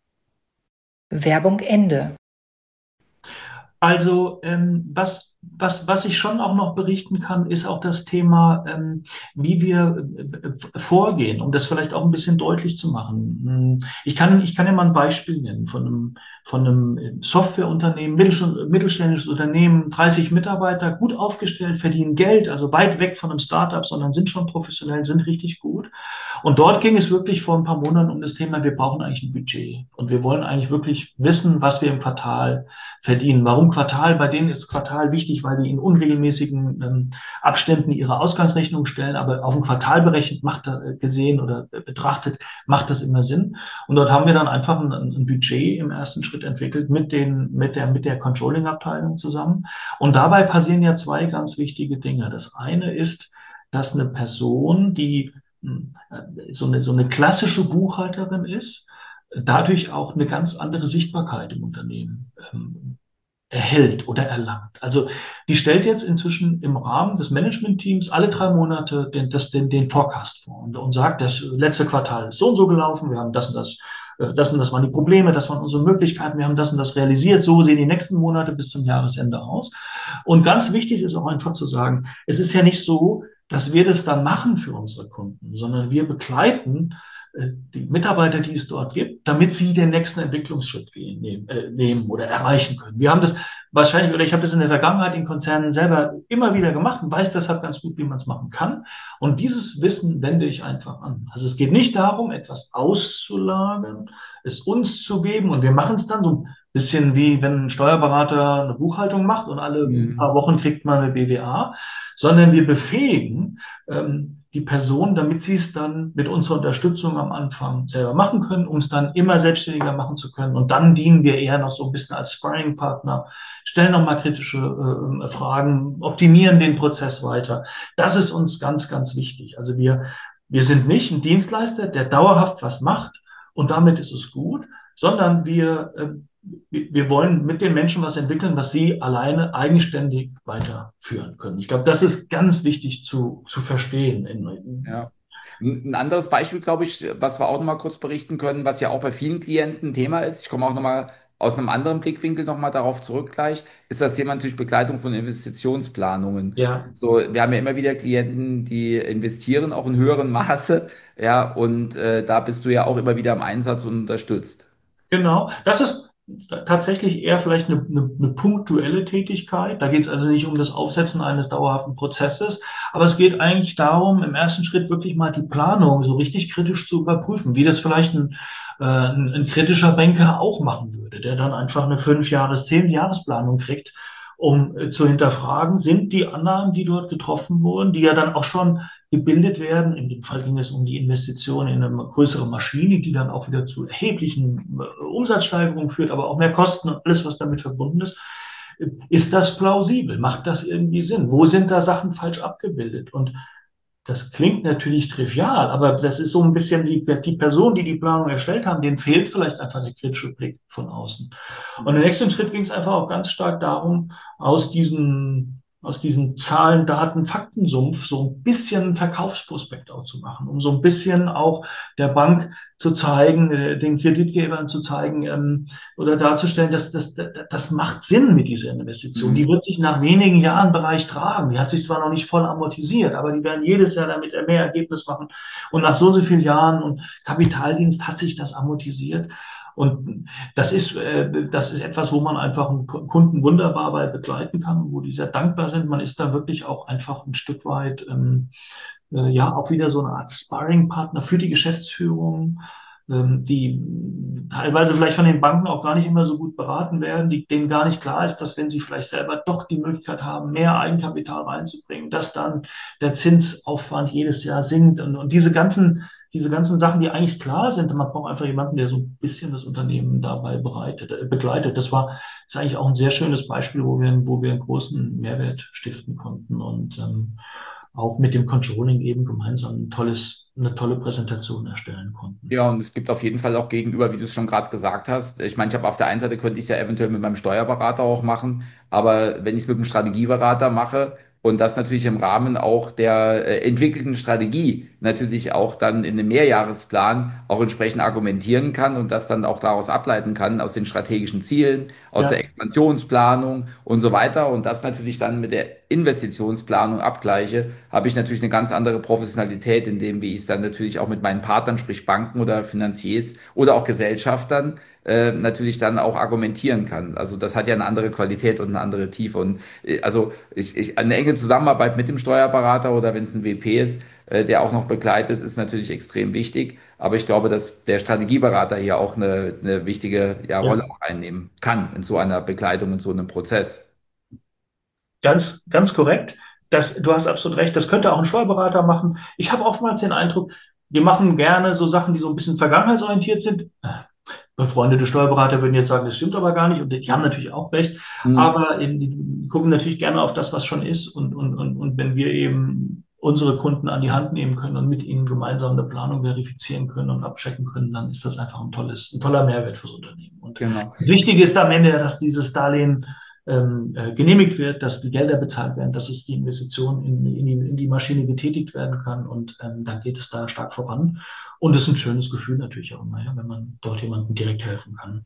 Werbung Ende. Also ähm, was, was, was ich schon auch noch berichten kann, ist auch das Thema, ähm, wie wir äh, vorgehen, um das vielleicht auch ein bisschen deutlich zu machen. Hm, Ich kann, ich kann ja mal ein Beispiel nennen von einem, von einem Softwareunternehmen, mittelst- mittelständisches Unternehmen, dreißig Mitarbeiter, gut aufgestellt, verdienen Geld, also weit weg von einem Startup, sondern sind schon professionell, sind richtig gut. Und dort ging es wirklich vor ein paar Monaten um das Thema, wir brauchen eigentlich ein Budget. Und wir wollen eigentlich wirklich wissen, was wir im Quartal verdienen. Warum Quartal? Bei denen ist Quartal wichtig, weil die in unregelmäßigen ähm, Abständen ihre Ausgangsrechnung stellen, aber auf ein Quartal berechnet macht das, äh, gesehen oder äh, betrachtet, macht das immer Sinn. Und dort haben wir dann einfach ein, ein Budget im ersten Schritt entwickelt mit den, mit der, mit der Controlling-Abteilung zusammen. Und dabei passieren ja zwei ganz wichtige Dinge. Das eine ist, dass eine Person, die hm, äh, so eine, so eine klassische Buchhalterin ist, dadurch auch eine ganz andere Sichtbarkeit im Unternehmen ähm, erhält oder erlangt. Also die stellt jetzt inzwischen im Rahmen des Managementteams alle drei Monate den, das, den, den Forecast vor und, und sagt, das letzte Quartal ist so und so gelaufen, wir haben das und das, äh, das und das waren die Probleme, das waren unsere Möglichkeiten, wir haben das und das realisiert, so sehen die nächsten Monate bis zum Jahresende aus. Und ganz wichtig ist auch einfach zu sagen, es ist ja nicht so, dass wir das dann machen für unsere Kunden, sondern wir begleiten die Mitarbeiter, die es dort gibt, damit sie den nächsten Entwicklungsschritt gehen, nehmen, äh, nehmen oder erreichen können. Wir haben das wahrscheinlich, oder ich habe das in der Vergangenheit in Konzernen selber immer wieder gemacht und weiß deshalb ganz gut, wie man es machen kann. Und dieses Wissen wende ich einfach an. Also es geht nicht darum, etwas auszulagern, es uns zu geben und wir machen es dann so ein bisschen wie wenn ein Steuerberater eine Buchhaltung macht und alle paar Mhm. Wochen kriegt man eine B W A, sondern wir befähigen ähm, die Person, damit sie es dann mit unserer Unterstützung am Anfang selber machen können, um es dann immer selbstständiger machen zu können. Und dann dienen wir eher noch so ein bisschen als Sparring-Partner, stellen nochmal kritische äh, Fragen, optimieren den Prozess weiter. Das ist uns ganz, ganz wichtig. Also wir, wir sind nicht ein Dienstleister, der dauerhaft was macht und damit ist es gut, sondern wir, äh, wir wollen mit den Menschen was entwickeln, was sie alleine eigenständig weiterführen können. Ich glaube, das ist ganz wichtig zu, zu verstehen. In, Ja. Ein ein anderes Beispiel, glaube ich, was wir auch noch mal kurz berichten können, was ja auch bei vielen Klienten Thema ist, ich komme auch noch mal aus einem anderen Blickwinkel noch mal darauf zurück gleich, ist das Thema natürlich Begleitung von Investitionsplanungen. ja, So, wir haben ja immer wieder Klienten, die investieren, auch in höherem Maße, ja, und äh, da bist du ja auch immer wieder im Einsatz und unterstützt. genau. Das ist tatsächlich eher vielleicht eine, eine, eine punktuelle Tätigkeit. Da geht es also nicht um das Aufsetzen eines dauerhaften Prozesses, aber es geht eigentlich darum, im ersten Schritt wirklich mal die Planung so richtig kritisch zu überprüfen, wie das vielleicht ein, äh, ein, ein kritischer Banker auch machen würde, der dann einfach eine Fünf-Jahres-, Zehn-Jahresplanung kriegt, um äh, zu hinterfragen, sind die Annahmen, die dort getroffen wurden, die ja dann auch schon gebildet werden. In dem Fall ging es um die Investition in eine größere Maschine, die dann auch wieder zu erheblichen äh, Umsatzsteigerungen führt, aber auch mehr Kosten und alles, was damit verbunden ist. Ist das plausibel? Macht das irgendwie Sinn? Wo sind da Sachen falsch abgebildet? Und das klingt natürlich trivial, aber das ist so ein bisschen die, die Person, die die Planung erstellt haben, denen fehlt vielleicht einfach der kritische Blick von außen. Und im nächsten Schritt ging es einfach auch ganz stark darum, aus diesen, aus diesem Zahlen, Daten, Faktensumpf so ein bisschen Verkaufsprospekt auch zu machen, um so ein bisschen auch der Bank zu zeigen, äh, den Kreditgebern zu zeigen ähm, oder darzustellen, dass das, das, das macht Sinn mit dieser Investition. Die wird sich nach wenigen Jahren Bereich tragen. Die hat sich zwar noch nicht voll amortisiert, aber die werden jedes Jahr damit mehr Ergebnis machen. Und nach so und so vielen Jahren und Kapitaldienst hat sich das amortisiert. Und das ist, äh, das ist etwas, wo man einfach einen Kunden wunderbar bei begleiten kann, wo die sehr dankbar sind. Man ist da wirklich auch einfach ein Stück weit, ähm, äh, ja, auch wieder so eine Art Sparring-Partner für die Geschäftsführung, ähm, die teilweise vielleicht von den Banken auch gar nicht immer so gut beraten werden, die, denen gar nicht klar ist, dass wenn sie vielleicht selber doch die Möglichkeit haben, mehr Eigenkapital reinzubringen, dass dann der Zinsaufwand jedes Jahr sinkt und, und diese ganzen diese ganzen Sachen, die eigentlich klar sind, man braucht einfach jemanden, der so ein bisschen das Unternehmen dabei bereitet, äh, begleitet. Das war, ist eigentlich auch ein sehr schönes Beispiel, wo wir, wo wir einen großen Mehrwert stiften konnten und ähm, auch mit dem Controlling eben gemeinsam ein tolles, eine tolle Präsentation erstellen konnten. Ja, und es gibt auf jeden Fall auch gegenüber, wie du es schon gerade gesagt hast. Ich meine, ich habe auf der einen Seite könnte ich es ja eventuell mit meinem Steuerberater auch machen, aber wenn ich es mit einem Strategieberater mache und das natürlich im Rahmen auch der äh, entwickelten Strategie natürlich auch dann in einem Mehrjahresplan auch entsprechend argumentieren kann und das dann auch daraus ableiten kann aus den strategischen Zielen, aus der Ja, Expansionsplanung und so weiter und das natürlich dann mit der Investitionsplanung abgleiche, habe ich natürlich eine ganz andere Professionalität in dem, wie ich es dann natürlich auch mit meinen Partnern, sprich Banken oder Finanziers oder auch Gesellschaftern, äh, natürlich dann auch argumentieren kann. Also das hat ja eine andere Qualität und eine andere Tiefe. Und äh, also ich, ich, eine enge Zusammenarbeit mit dem Steuerberater oder wenn es ein W P ist, äh, der auch noch begleitet, ist natürlich extrem wichtig. Aber ich glaube, dass der Strategieberater hier auch eine, eine wichtige ja, Rolle ja. auch einnehmen kann in so einer Begleitung, in so einem Prozess. Ganz, ganz korrekt. Das, du hast absolut recht. Das könnte auch ein Steuerberater machen. Ich habe oftmals den Eindruck, die machen gerne so Sachen, die so ein bisschen vergangenheitsorientiert sind. Befreundete Steuerberater würden jetzt sagen, das stimmt aber gar nicht. Und die haben natürlich auch recht. Mhm. Aber eben, die gucken natürlich gerne auf das, was schon ist. Und, und, und, und wenn wir eben unsere Kunden an die Hand nehmen können und mit ihnen gemeinsam eine Planung verifizieren können und abchecken können, dann ist das einfach ein tolles, ein toller Mehrwert fürs Unternehmen. Und Genau. das Wichtige ist am Ende, dass dieses Darlehen ähm, äh, genehmigt wird, dass die Gelder bezahlt werden, dass es die Investition in, in, die, in die Maschine getätigt werden kann und ähm, dann geht es da stark voran. Und es ist ein schönes Gefühl natürlich auch immer, ja, wenn man dort jemandem direkt helfen kann.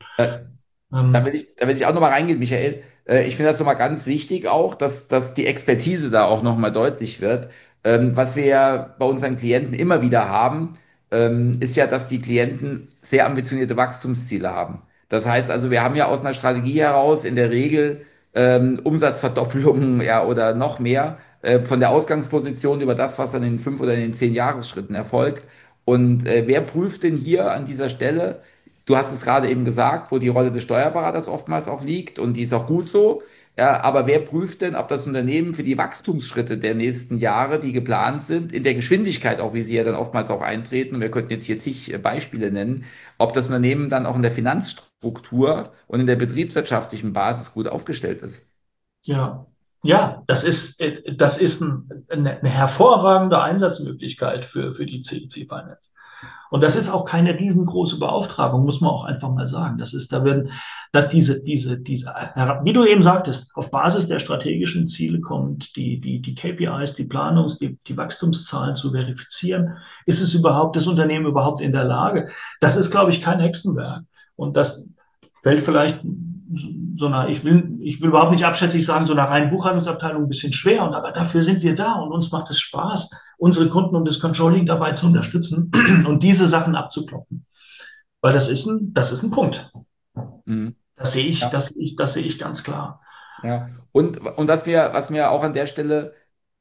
Da Ähm, will ich, da will ich auch nochmal reingehen, Michael. Äh, ich finde das nochmal ganz wichtig auch, dass, dass die Expertise da auch nochmal deutlich wird. Ähm, was wir ja bei unseren Klienten immer wieder haben, ähm, ist ja, dass die Klienten sehr ambitionierte Wachstumsziele haben. Das heißt also, wir haben ja aus einer Strategie heraus in der Regel ähm, Umsatzverdoppelungen ja, oder noch mehr äh, von der Ausgangsposition über das, was dann in den fünf oder in den zehn Jahresschritten erfolgt. Und äh, wer prüft denn hier an dieser Stelle? Du hast es gerade eben gesagt, wo die Rolle des Steuerberaters oftmals auch liegt und die ist auch gut so. Ja, aber wer prüft denn, ob das Unternehmen für die Wachstumsschritte der nächsten Jahre, die geplant sind, in der Geschwindigkeit auch, wie sie ja dann oftmals auch eintreten, und wir könnten jetzt hier zig äh, Beispiele nennen, ob das Unternehmen dann auch in der Finanzstruktur und in der betriebswirtschaftlichen Basis gut aufgestellt ist? ja, ja, das ist, äh, das ist ein, eine, eine hervorragende Einsatzmöglichkeit für, für die C C Finance. Und das ist auch keine riesengroße Beauftragung, muss man auch einfach mal sagen. Das ist, da werden, dass diese, diese, diese, wie du eben sagtest, auf Basis der strategischen Ziele kommt, die, die, die K P Is, die Planungs-, die, die Wachstumszahlen zu verifizieren. Ist es überhaupt, das Unternehmen überhaupt in der Lage? Das ist, glaube ich, kein Hexenwerk. Und das fällt vielleicht so einer, ich will, ich will überhaupt nicht abschätzig sagen, so einer reinen Buchhaltungsabteilung ein bisschen schwer. Und aber dafür sind wir da und uns macht es Spaß, unsere Kunden und das Controlling dabei zu unterstützen und diese Sachen abzuklopfen. Weil das ist ein, das ist ein Punkt. Mhm. Das sehe ich, Ja. das sehe ich, das sehe ich ganz klar. Ja. Und, und was mir, was mir auch an der Stelle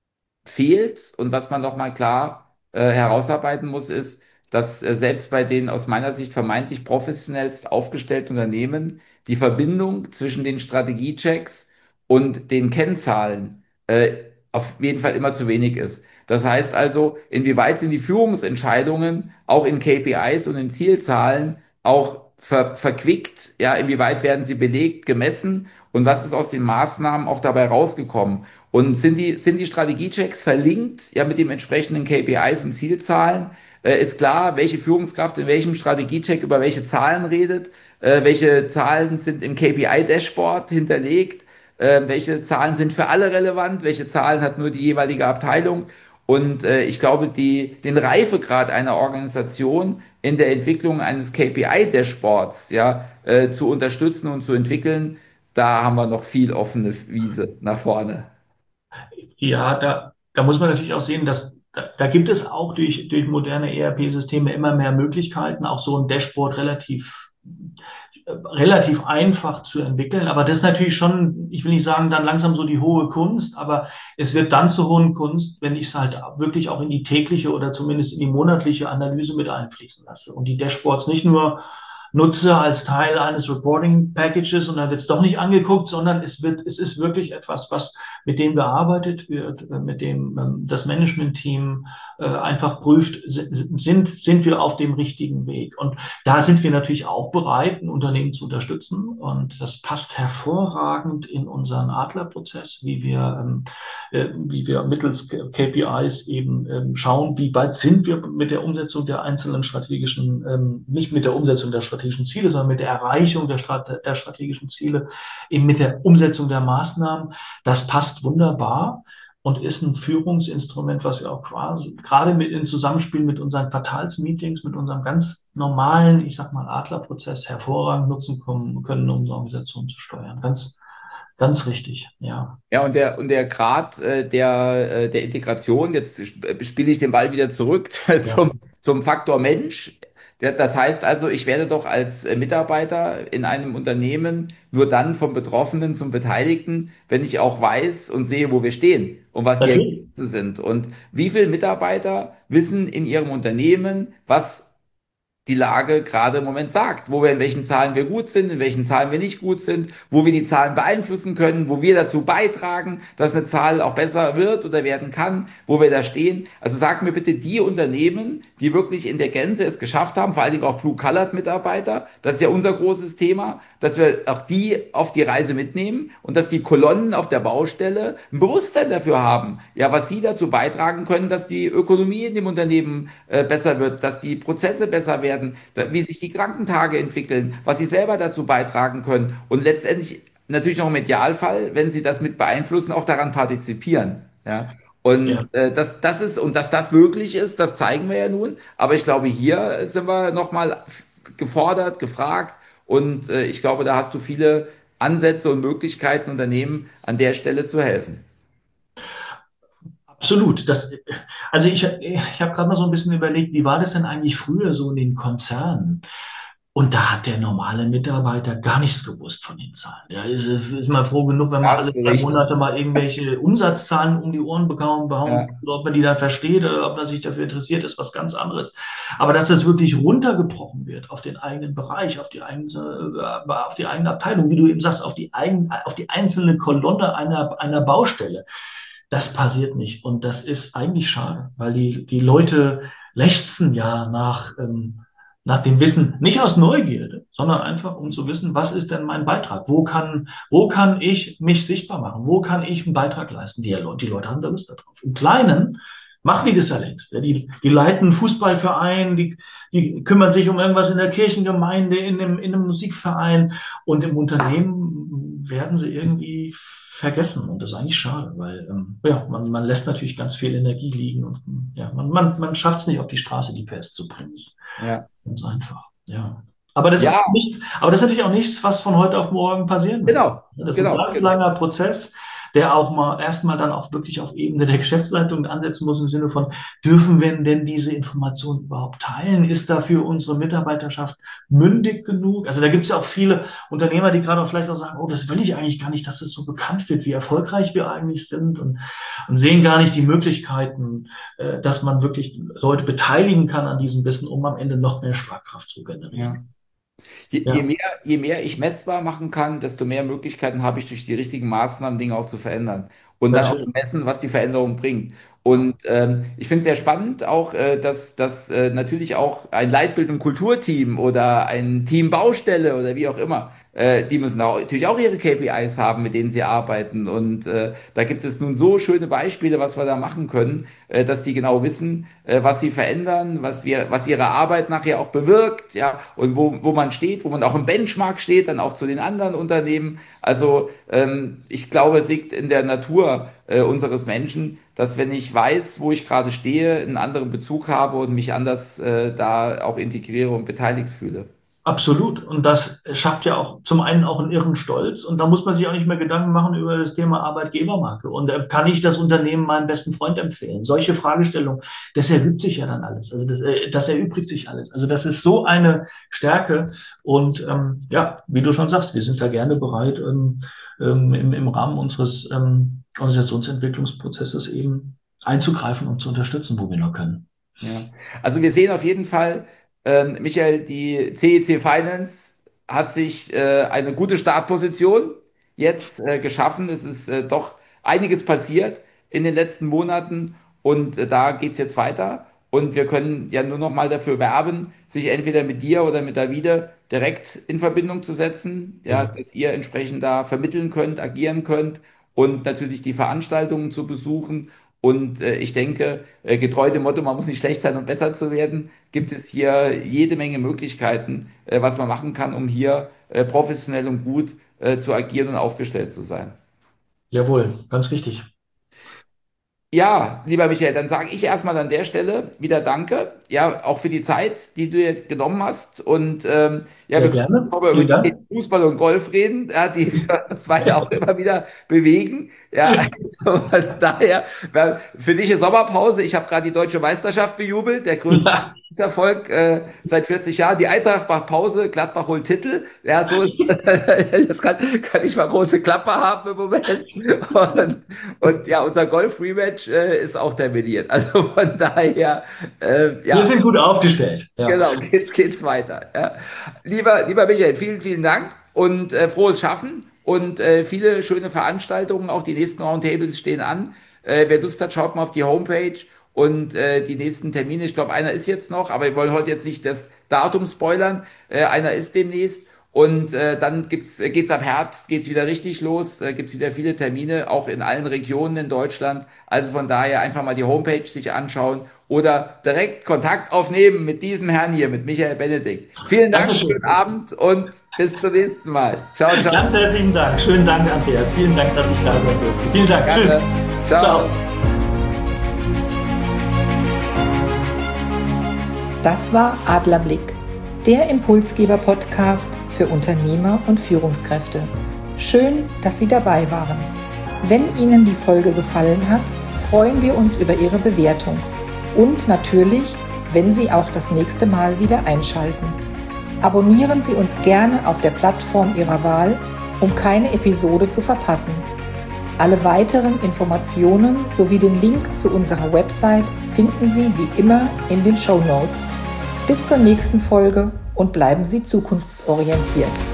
fehlt und was man noch mal klar äh, herausarbeiten muss, ist, dass äh, selbst bei den aus meiner Sicht vermeintlich professionellst aufgestellten Unternehmen die Verbindung zwischen den Strategiechecks und den Kennzahlen äh, auf jeden Fall immer zu wenig ist. Das heißt also, inwieweit sind die Führungsentscheidungen auch in K P Is und in Zielzahlen auch ver verquickt, ja, inwieweit werden sie belegt, gemessen und was ist aus den Maßnahmen auch dabei rausgekommen? Und sind die, sind die Strategiechecks verlinkt, ja, mit dem entsprechenden K P Is und Zielzahlen? Äh, ist klar, welche Führungskraft in welchem Strategiecheck über welche Zahlen redet, äh, welche Zahlen sind im K P I-Dashboard hinterlegt, äh, welche Zahlen sind für alle relevant, welche Zahlen hat nur die jeweilige Abteilung. Und äh, ich glaube, die, den Reifegrad einer Organisation in der Entwicklung eines K P I-Dashboards, ja, äh, zu unterstützen und zu entwickeln, da haben wir noch viel offene Wiese nach vorne. Ja, da, da muss man natürlich auch sehen, dass da, da gibt es auch durch, durch moderne E R P-Systeme immer mehr Möglichkeiten, auch so ein Dashboard relativ, äh, relativ einfach zu entwickeln. Aber das ist natürlich schon, ich will nicht sagen, dann langsam so die hohe Kunst, aber es wird dann zur hohen Kunst, wenn ich es halt wirklich auch in die tägliche oder zumindest in die monatliche Analyse mit einfließen lasse und die Dashboards nicht nur nutze als Teil eines Reporting Packages und dann wird es doch nicht angeguckt, sondern es wird, es ist wirklich etwas, was mit dem gearbeitet wird, äh, mit dem ähm, das Management-Team äh, einfach prüft, sind, sind wir auf dem richtigen Weg. Und da sind wir natürlich auch bereit, ein Unternehmen zu unterstützen. Und das passt hervorragend in unseren Adler-Prozess, wie wir, ähm, äh, wie wir mittels K P Is eben ähm, schauen, wie weit sind wir mit der Umsetzung der einzelnen strategischen, ähm, nicht mit der Umsetzung der strategischen Ziele, sondern mit der Erreichung der, Strat der strategischen Ziele, eben mit der Umsetzung der Maßnahmen. Das passt wunderbar und ist ein Führungsinstrument, was wir auch quasi gerade mit in Zusammenspiel mit unseren Quartalsmeetings, mit unserem ganz normalen, ich sag mal, Adlerprozess hervorragend nutzen können, um unsere Organisation zu steuern. Ganz, ganz richtig, ja. Ja, und der, und der Grad äh, der, äh, der Integration, jetzt sp- spiele ich den Ball wieder zurück Ja, zum, zum Faktor Mensch. Der, das heißt also, ich werde doch als äh, Mitarbeiter in einem Unternehmen nur dann vom Betroffenen zum Beteiligten, wenn ich auch weiß und sehe, wo wir stehen und was die natürlich. Ergebnisse sind. Und wie viele Mitarbeiter wissen in ihrem Unternehmen, was die Lage gerade im Moment sagt, wo wir in welchen Zahlen wir gut sind, in welchen Zahlen wir nicht gut sind, wo wir die Zahlen beeinflussen können, wo wir dazu beitragen, dass eine Zahl auch besser wird oder werden kann, wo wir da stehen. Also sag mir bitte die Unternehmen, die wirklich in der Gänze es geschafft haben, vor allen Dingen auch Blue-Colored-Mitarbeiter, das ist ja unser großes Thema, dass wir auch die auf die Reise mitnehmen und dass die Kolonnen auf der Baustelle ein Bewusstsein dafür haben, ja, was sie dazu beitragen können, dass die Ökonomie in dem Unternehmen äh, besser wird, dass die Prozesse besser werden, da, wie sich die Krankentage entwickeln, was sie selber dazu beitragen können und letztendlich natürlich auch im Idealfall, wenn sie das mit beeinflussen, auch daran partizipieren. Ja. Und Ja. äh, dass das ist und dass das möglich ist, das zeigen wir ja nun. Aber ich glaube, hier sind wir nochmal gefordert, gefragt. Und äh, ich glaube, da hast du viele Ansätze und Möglichkeiten, Unternehmen an der Stelle zu helfen. Absolut. Das, also ich, ich habe gerade mal so ein bisschen überlegt, wie war das denn eigentlich früher so in den Konzernen? Und da hat der normale Mitarbeiter gar nichts gewusst von den Zahlen. Der ist, ist mal froh genug, wenn man alle drei Jahresberichte. Monate mal irgendwelche Umsatzzahlen um die Ohren bekommen, behauen, Ja, ob man die dann versteht oder ob man sich dafür interessiert, ist was ganz anderes. Aber dass das wirklich runtergebrochen wird auf den eigenen Bereich, auf die eigene, auf die eigene Abteilung, wie du eben sagst, auf die, eigen, auf die einzelne Kolonne einer, einer Baustelle, das passiert nicht. Und das ist eigentlich schade, weil die, die Leute lechzen ja nach, ähm, nach dem Wissen, nicht aus Neugierde, sondern einfach um zu wissen, was ist denn mein Beitrag? Wo kann, wo kann ich mich sichtbar machen? Wo kann ich einen Beitrag leisten? Die, die Leute haben da Lust darauf. Im Kleinen machen die das ja längst. Die, die leiten einen Fußballverein, die, die kümmern sich um irgendwas in der Kirchengemeinde, in einem, in einem Musikverein und im Unternehmen werden sie irgendwie vergessen. Und das ist eigentlich schade, weil ähm, ja, man, man lässt natürlich ganz viel Energie liegen und ja, man, man, man schafft es nicht auf die Straße, die P S zu bringen. ja. Ganz einfach, ja. Aber das ist Ja, nichts, aber das ist natürlich auch nichts, was von heute auf morgen passieren wird. genau, Das ist ein genau, ganz genau. langer Prozess. der auch mal erstmal dann auch wirklich auf Ebene der Geschäftsleitung ansetzen muss im Sinne von, dürfen wir denn diese Informationen überhaupt teilen? Ist dafür unsere Mitarbeiterschaft mündig genug? Also da gibt es ja auch viele Unternehmer, die gerade auch vielleicht auch sagen, oh, das will ich eigentlich gar nicht, dass es so bekannt wird, wie erfolgreich wir eigentlich sind und, und sehen gar nicht die Möglichkeiten, äh, dass man wirklich Leute beteiligen kann an diesem Wissen, um am Ende noch mehr Schlagkraft zu generieren. Ja. Je, je Ja, mehr, je mehr ich messbar machen kann, desto mehr Möglichkeiten habe ich durch die richtigen Maßnahmen Dinge auch zu verändern und dann auch zu natürlich. messen, was die Veränderung bringt. Und ähm, ich finde es sehr spannend auch, äh, dass, dass äh, natürlich auch ein Leitbild- und Kulturteam oder ein Team Baustelle oder wie auch immer, äh, die müssen auch, natürlich auch ihre K P Is haben, mit denen sie arbeiten. Und äh, da gibt es nun so schöne Beispiele, was wir da machen können, äh, dass die genau wissen, äh, was sie verändern, was wir, was ihre Arbeit nachher auch bewirkt, ja, und wo, wo man steht, wo man auch im Benchmark steht, dann auch zu den anderen Unternehmen. Also ähm, ich glaube, es liegt in der Natur äh, unseres Menschen, dass wenn ich weiß, wo ich gerade stehe, einen anderen Bezug habe und mich anders äh, da auch integriere und beteiligt fühle. Absolut. Und das schafft ja auch zum einen auch einen irren Stolz. Und da muss man sich auch nicht mehr Gedanken machen über das Thema Arbeitgebermarke. Und äh, kann ich das Unternehmen meinem besten Freund empfehlen? Solche Fragestellungen, das ergibt sich ja dann alles. Also das, äh, das erübrigt sich alles. Also das ist so eine Stärke. Und ähm, ja, wie du schon sagst, wir sind da gerne bereit, ähm, ähm, im, im Rahmen unseres ähm, Organisationsentwicklungsprozesses eben einzugreifen und zu unterstützen, wo wir nur können. Ja. Also wir sehen auf jeden Fall, ähm, Michael, die C E C Finance hat sich äh, eine gute Startposition jetzt äh, geschaffen. Es ist äh, doch einiges passiert in den letzten Monaten und äh, da geht es jetzt weiter. Und wir können ja nur noch mal dafür werben, sich entweder mit dir oder mit Davide direkt in Verbindung zu setzen, ja, Ja. dass ihr entsprechend da vermitteln könnt, agieren könnt und natürlich die Veranstaltungen zu besuchen. Und äh, ich denke, äh, getreu dem Motto, man muss nicht schlecht sein, um besser zu werden, gibt es hier jede Menge Möglichkeiten, äh, was man machen kann, um hier äh, professionell und gut äh, zu agieren und aufgestellt zu sein. Jawohl, ganz richtig. Ja, lieber Michael, dann sage ich erstmal an der Stelle wieder Danke, ja, auch für die Zeit, die du dir genommen hast. Und ähm, ja, Sehr wir können gerne. aber über Vielen die Dank. Themen Fußball und Golf reden, ja, die uns beide auch immer wieder bewegen. Ja, also von daher, ja, für dich eine Sommerpause. Ich habe gerade die deutsche Meisterschaft bejubelt, der größte Ja, Erfolg äh, seit vierzig Jahren. Die Eintracht macht Pause, Gladbach holt Titel. Ja, so ist, das kann, kann ich mal große Klappe haben im Moment. Und, und ja, unser Golf-Rematch äh, ist auch terminiert. Also von daher, äh, wir ja, sind gut aufgestellt. Ja. genau, geht's, geht's weiter. Ja. Lieber, lieber Michael, vielen, vielen Dank und äh, frohes Schaffen und äh, viele schöne Veranstaltungen. Auch die nächsten Roundtables stehen an. Äh, wer Lust hat, schaut mal auf die Homepage und äh, die nächsten Termine. Ich glaube, einer ist jetzt noch, aber ich wollte heute jetzt nicht das Datum spoilern. Äh, einer ist demnächst. Und äh, dann gibt's, äh, geht's ab Herbst, geht's wieder richtig los, äh, gibt's wieder viele Termine, auch in allen Regionen in Deutschland. Also von daher einfach mal die Homepage sich anschauen oder direkt Kontakt aufnehmen mit diesem Herrn hier, mit Michael Benedikt. Vielen Dank, schönen Dankeschön. Abend und bis zum nächsten Mal. Ciao, ciao. Ganz herzlichen Dank. Schönen Dank, Andreas. Vielen Dank, dass ich da sein durfte. Vielen Dank. Tschüss. Gerne. Ciao. Ciao. Das war Adlerblick, der Impulsgeber-Podcast für Unternehmer und Führungskräfte. Schön, dass Sie dabei waren. Wenn Ihnen die Folge gefallen hat, freuen wir uns über Ihre Bewertung und natürlich, wenn Sie auch das nächste Mal wieder einschalten. Abonnieren Sie uns gerne auf der Plattform Ihrer Wahl, um keine Episode zu verpassen. Alle weiteren Informationen sowie den Link zu unserer Website finden Sie wie immer in den Shownotes. Bis zur nächsten Folge und bleiben Sie zukunftsorientiert.